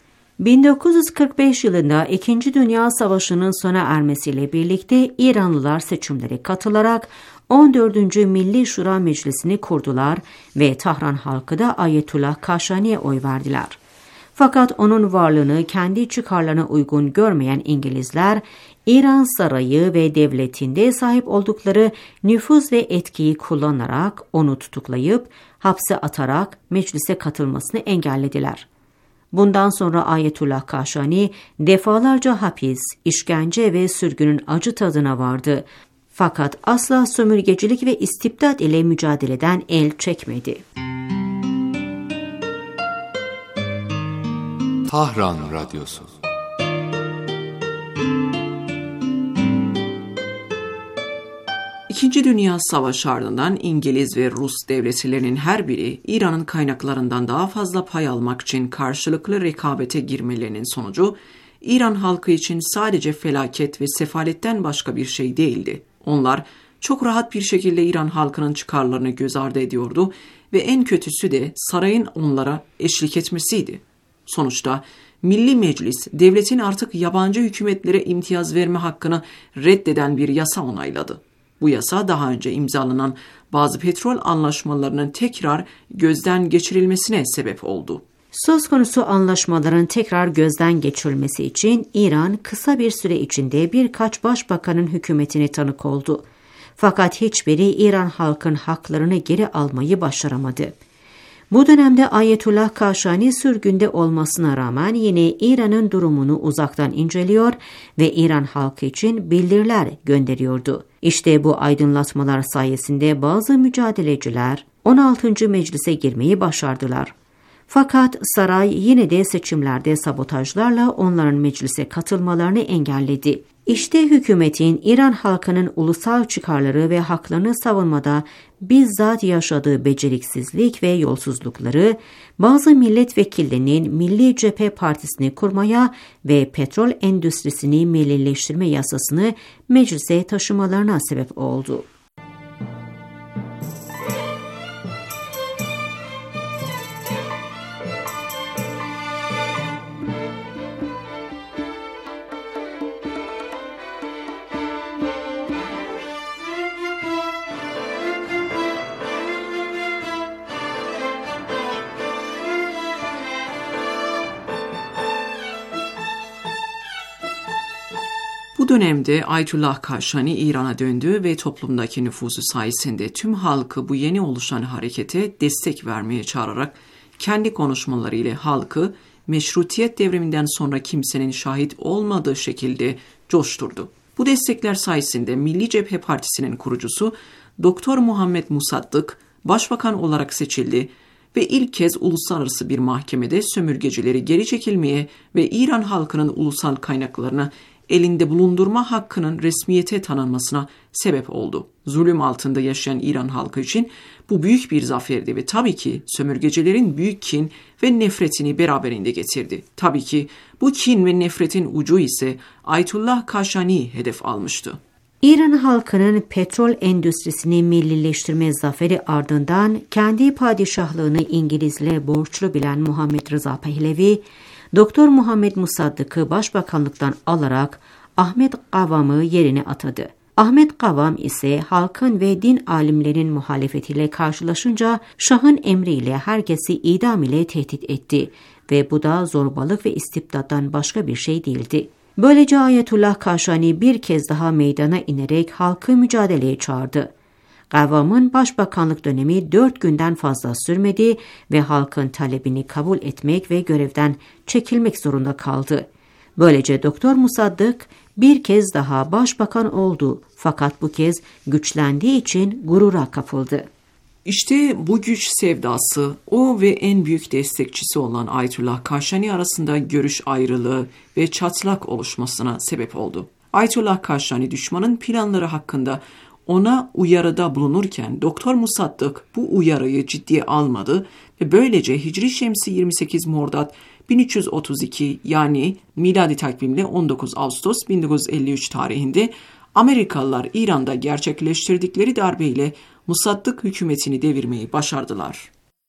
bin dokuz yüz kırk beş yılında İkinci Dünya Savaşı'nın sona ermesiyle birlikte İranlılar seçimlere katılarak on dördüncü Milli Şura Meclisi'ni kurdular ve Tahran halkı da Ayetullah Kaşani'ye oy verdiler. Fakat onun varlığını kendi çıkarlarına uygun görmeyen İngilizler, İran sarayı ve devletinde sahip oldukları nüfuz ve etkiyi kullanarak onu tutuklayıp hapse atarak meclise katılmasını engellediler. Bundan sonra Ayetullah Kaşani defalarca hapis, işkence ve sürgünün acı tadına vardı. Fakat asla sömürgecilik ve istibdat ile mücadeleden el çekmedi. Tahran Radyosu. İkinci Dünya Savaşı ardından İngiliz ve Rus devletlerinin her biri İran'ın kaynaklarından daha fazla pay almak için karşılıklı rekabete girmelerinin sonucu İran halkı için sadece felaket ve sefaletten başka bir şey değildi. Onlar çok rahat bir şekilde İran halkının çıkarlarını göz ardı ediyordu ve en kötüsü de sarayın onlara eşlik etmesiydi. Sonuçta Milli Meclis, devletin artık yabancı hükümetlere imtiyaz verme hakkını reddeden bir yasa onayladı. Bu yasa daha önce imzalanan bazı petrol anlaşmalarının tekrar gözden geçirilmesine sebep oldu. Söz konusu anlaşmaların tekrar gözden geçirilmesi için İran kısa bir süre içinde birkaç başbakanın hükümetine tanık oldu. Fakat hiçbiri İran halkın haklarını geri almayı başaramadı. Bu dönemde Ayetullah Kaşani sürgünde olmasına rağmen yine İran'ın durumunu uzaktan inceliyor ve İran halkı için bildiriler gönderiyordu. İşte bu aydınlatmalar sayesinde bazı mücadeleciler on altıncı meclise girmeyi başardılar. Fakat saray yine de seçimlerde sabotajlarla onların meclise katılmalarını engelledi. İşte hükümetin İran halkının ulusal çıkarları ve haklarını savunmada bizzat yaşadığı beceriksizlik ve yolsuzlukları, bazı milletvekillerinin Milli Cephe Partisi'ni kurmaya ve petrol endüstrisini millileştirme yasasını meclise taşımalarına sebep oldu. Bu dönemde Ayetullah Kaşani İran'a döndü ve toplumdaki nüfusu sayesinde tüm halkı bu yeni oluşan harekete destek vermeye çağırarak kendi konuşmalarıyla halkı meşrutiyet devriminden sonra kimsenin şahit olmadığı şekilde coşturdu. Bu destekler sayesinde Milli Cephe Partisi'nin kurucusu Doktor Muhammed Musaddık başbakan olarak seçildi ve ilk kez uluslararası bir mahkemede sömürgecileri geri çekilmeye ve İran halkının ulusal kaynaklarını elinde bulundurma hakkının resmiyete tanınmasına sebep oldu. Zulüm altında yaşayan İran halkı için bu büyük bir zaferdi ve tabii ki sömürgecilerin büyük kin ve nefretini beraberinde getirdi. Tabii ki bu kin ve nefretin ucu ise Ayetullah Kaşani hedef almıştı. İran halkının petrol endüstrisini millileştirme zaferi ardından kendi padişahlığını İngilizlere borçlu bilen Muhammed Rıza Pehlevi, Doktor Muhammed Musaddık'ı başbakanlıktan alarak Ahmet Kavam'ı yerine atadı. Ahmet Kavam ise halkın ve din alimlerinin muhalefetiyle karşılaşınca Şah'ın emriyle herkesi idam ile tehdit etti ve bu da zorbalık ve istibdattan başka bir şey değildi. Böylece Ayetullah Kaşani bir kez daha meydana inerek halkı mücadeleye çağırdı. Kavam'ın başbakanlık dönemi dört günden fazla sürmedi ve halkın talebini kabul etmek ve görevden çekilmek zorunda kaldı. Böylece Doktor Musaddık bir kez daha başbakan oldu fakat bu kez güçlendiği için gurura kapıldı. İşte bu güç sevdası o ve en büyük destekçisi olan Ayetullah Kaşani arasında görüş ayrılığı ve çatlak oluşmasına sebep oldu. Ayetullah Kaşani düşmanın planları hakkında ona uyarıda bulunurken Doktor Musaddık bu uyarıyı ciddiye almadı ve böylece Hicri Şemsi yirmi sekiz Mordad bin üç yüz otuz iki yani miladi takvimle on dokuz Ağustos bin dokuz yüz elli üç tarihinde Amerikalılar İran'da gerçekleştirdikleri darbeyle Musaddık hükümetini devirmeyi başardılar.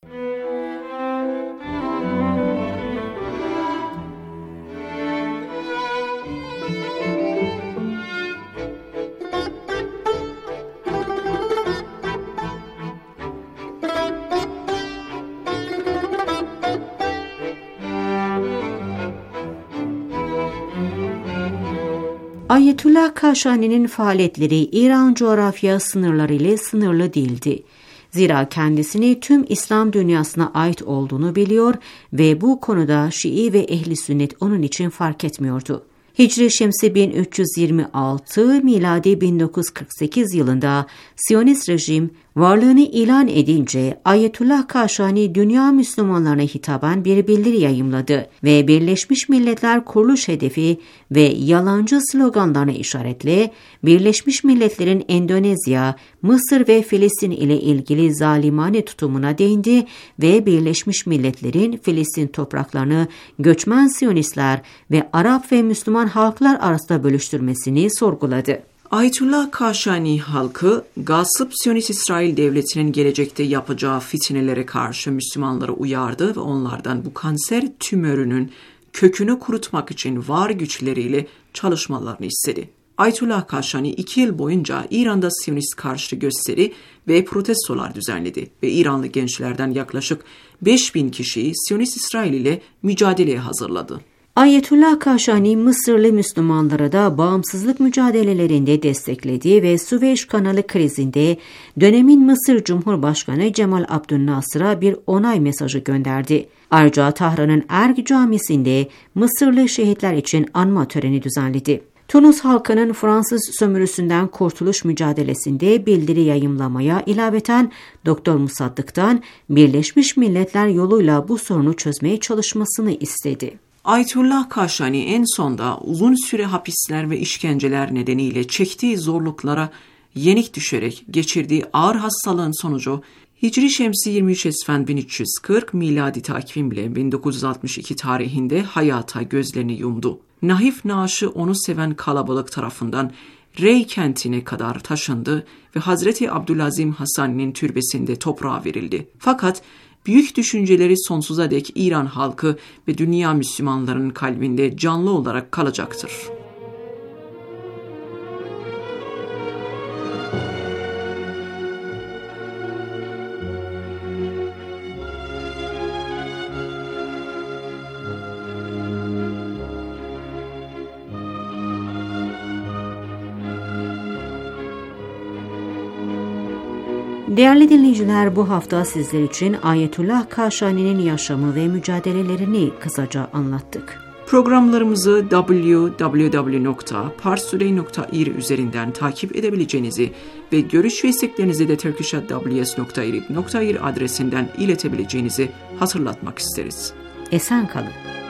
Ayetullah Kaşani'nin faaliyetleri İran coğrafya sınırları ile sınırlı değildi. Zira kendisini tüm İslam dünyasına ait olduğunu biliyor ve bu konuda Şii ve Ehli Sünnet onun için fark etmiyordu. Hicri Şemsi bin üç yüz yirmi altı, miladi bin dokuz yüz kırk sekiz yılında Siyonist rejim varlığını ilan edince Ayetullah Kaşani dünya Müslümanlarına hitaben bir bildiri yayımladı ve Birleşmiş Milletler kuruluş hedefi ve yalancı sloganlarına işaretle Birleşmiş Milletler'in Endonezya, Mısır ve Filistin ile ilgili zalimane tutumuna değindi ve Birleşmiş Milletler'in Filistin topraklarını göçmen Siyonistler ve Arap ve Müslüman halklar arasında bölüştürmesini sorguladı. Ayetullah Kaşani halkı, gasp Siyonist İsrail devletinin gelecekte yapacağı fitnelere karşı Müslümanları uyardı ve onlardan bu kanser tümörünün kökünü kurutmak için var güçleriyle çalışmalarını istedi. Ayetullah Kaşani iki yıl boyunca İran'da Siyonist karşıtı gösteri ve protestolar düzenledi ve İranlı gençlerden yaklaşık beş bin kişiyi Siyonist İsrail ile mücadeleye hazırladı. Ayetullah Kaşani, Mısırlı Müslümanları da bağımsızlık mücadelelerinde destekledi ve Süveyş kanalı krizinde dönemin Mısır Cumhurbaşkanı Cemal Abdülnasır'a bir onay mesajı gönderdi. Ayrıca Tahran'ın Erg Camisi'nde Mısırlı şehitler için anma töreni düzenledi. Tunus halkının Fransız sömürüsünden kurtuluş mücadelesinde bildiri yayımlamaya ilaveten Doktor Musaddık'tan Birleşmiş Milletler yoluyla bu sorunu çözmeye çalışmasını istedi. Ayetullah Kaşani en sonda uzun süre hapisler ve işkenceler nedeniyle çektiği zorluklara yenik düşerek geçirdiği ağır hastalığın sonucu Hicri Şemsi yirmi üç Esfen bin üç yüz kırk miladi takvimle bin dokuz yüz altmış iki tarihinde hayata gözlerini yumdu. Nahif naaşı onu seven kalabalık tarafından Rey kentine kadar taşındı ve Hazreti Abdülazim Hasani'nin türbesinde toprağa verildi. Fakat büyük düşünceleri sonsuza dek İran halkı ve dünya Müslümanlarının kalbinde canlı olarak kalacaktır. Değerli dinleyiciler, bu hafta sizler için Ayetullah Kaşani'nin yaşamı ve mücadelelerini kısaca anlattık. Programlarımızı double-u double-u double-u nokta pars today nokta ir üzerinden takip edebileceğinizi ve görüş ve isteklerinizi de turkish at w s nokta irib nokta ir adresinden iletebileceğinizi hatırlatmak isteriz. Esen kalın.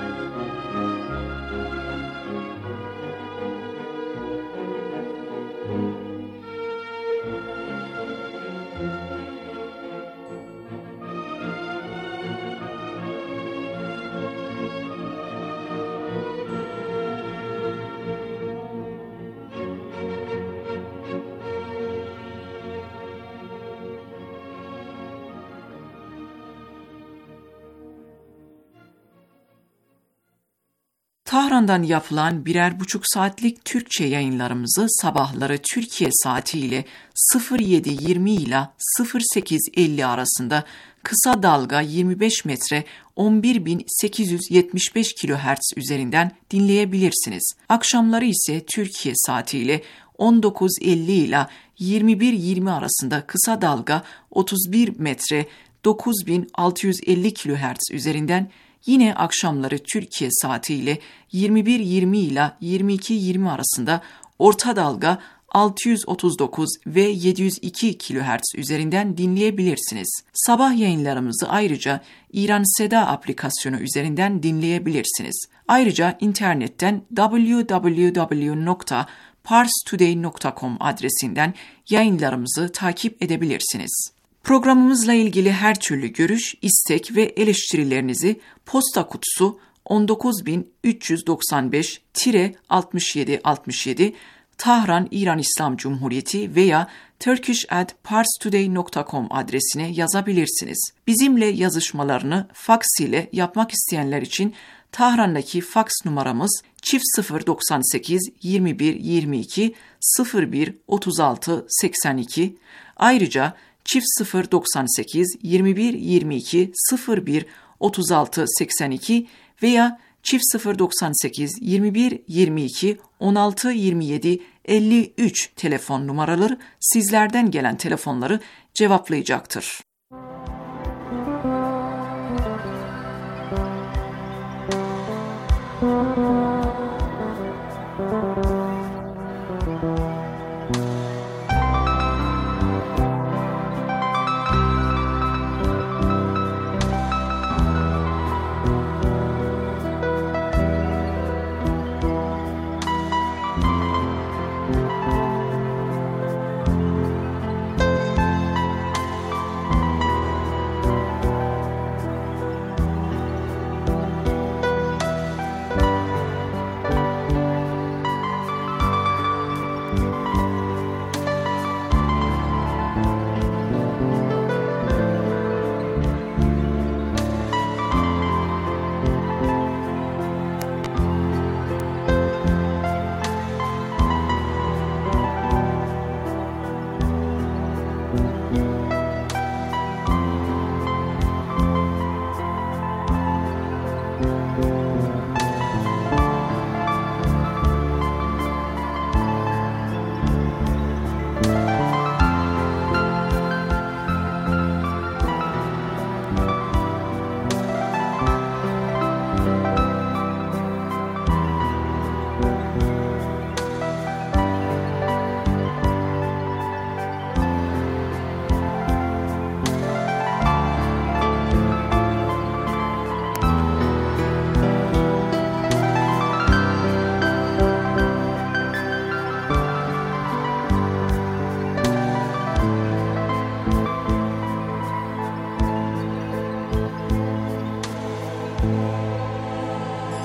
Tahran'dan yapılan birer buçuk saatlik Türkçe yayınlarımızı sabahları Türkiye saatiyle sıfır yedi yirmi ile sıfır sekiz elli arasında kısa dalga yirmi beş metre on bir bin sekiz yüz yetmiş beş kilohertz üzerinden dinleyebilirsiniz. Akşamları ise Türkiye saatiyle on dokuz elli ile yirmi bir yirmi arasında kısa dalga otuz bir metre dokuz bin altı yüz elli kilohertz üzerinden, yine akşamları Türkiye saatiyle yirmi bir yirmi ile yirmi iki yirmi arasında orta dalga altı yüz otuz dokuz ve yedi yüz iki kilohertz üzerinden dinleyebilirsiniz. Sabah yayınlarımızı ayrıca İran Seda aplikasyonu üzerinden dinleyebilirsiniz. Ayrıca internetten double-u double-u double-u nokta pars today nokta com adresinden yayınlarımızı takip edebilirsiniz. Programımızla ilgili her türlü görüş, istek ve eleştirilerinizi posta kutusu on dokuz bin üç yüz doksan beş altmış yedi altmış yedi Tahran İran İslam Cumhuriyeti veya turkish at pars today nokta com adresine yazabilirsiniz. Bizimle yazışmalarını faks ile yapmak isteyenler için Tahran'daki faks numaramız çift sıfır doksan sekiz yirmi bir yirmi iki sıfır bir otuz altı seksen iki. Ayrıca çift sıfır doksan sekiz yirmi bir yirmi iki sıfır bir otuz altı seksen iki veya çift sıfır doksan sekiz yirmi bir yirmi iki on altı yirmi yedi elli üç telefon numaraları sizlerden gelen telefonları cevaplayacaktır.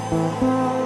Müzik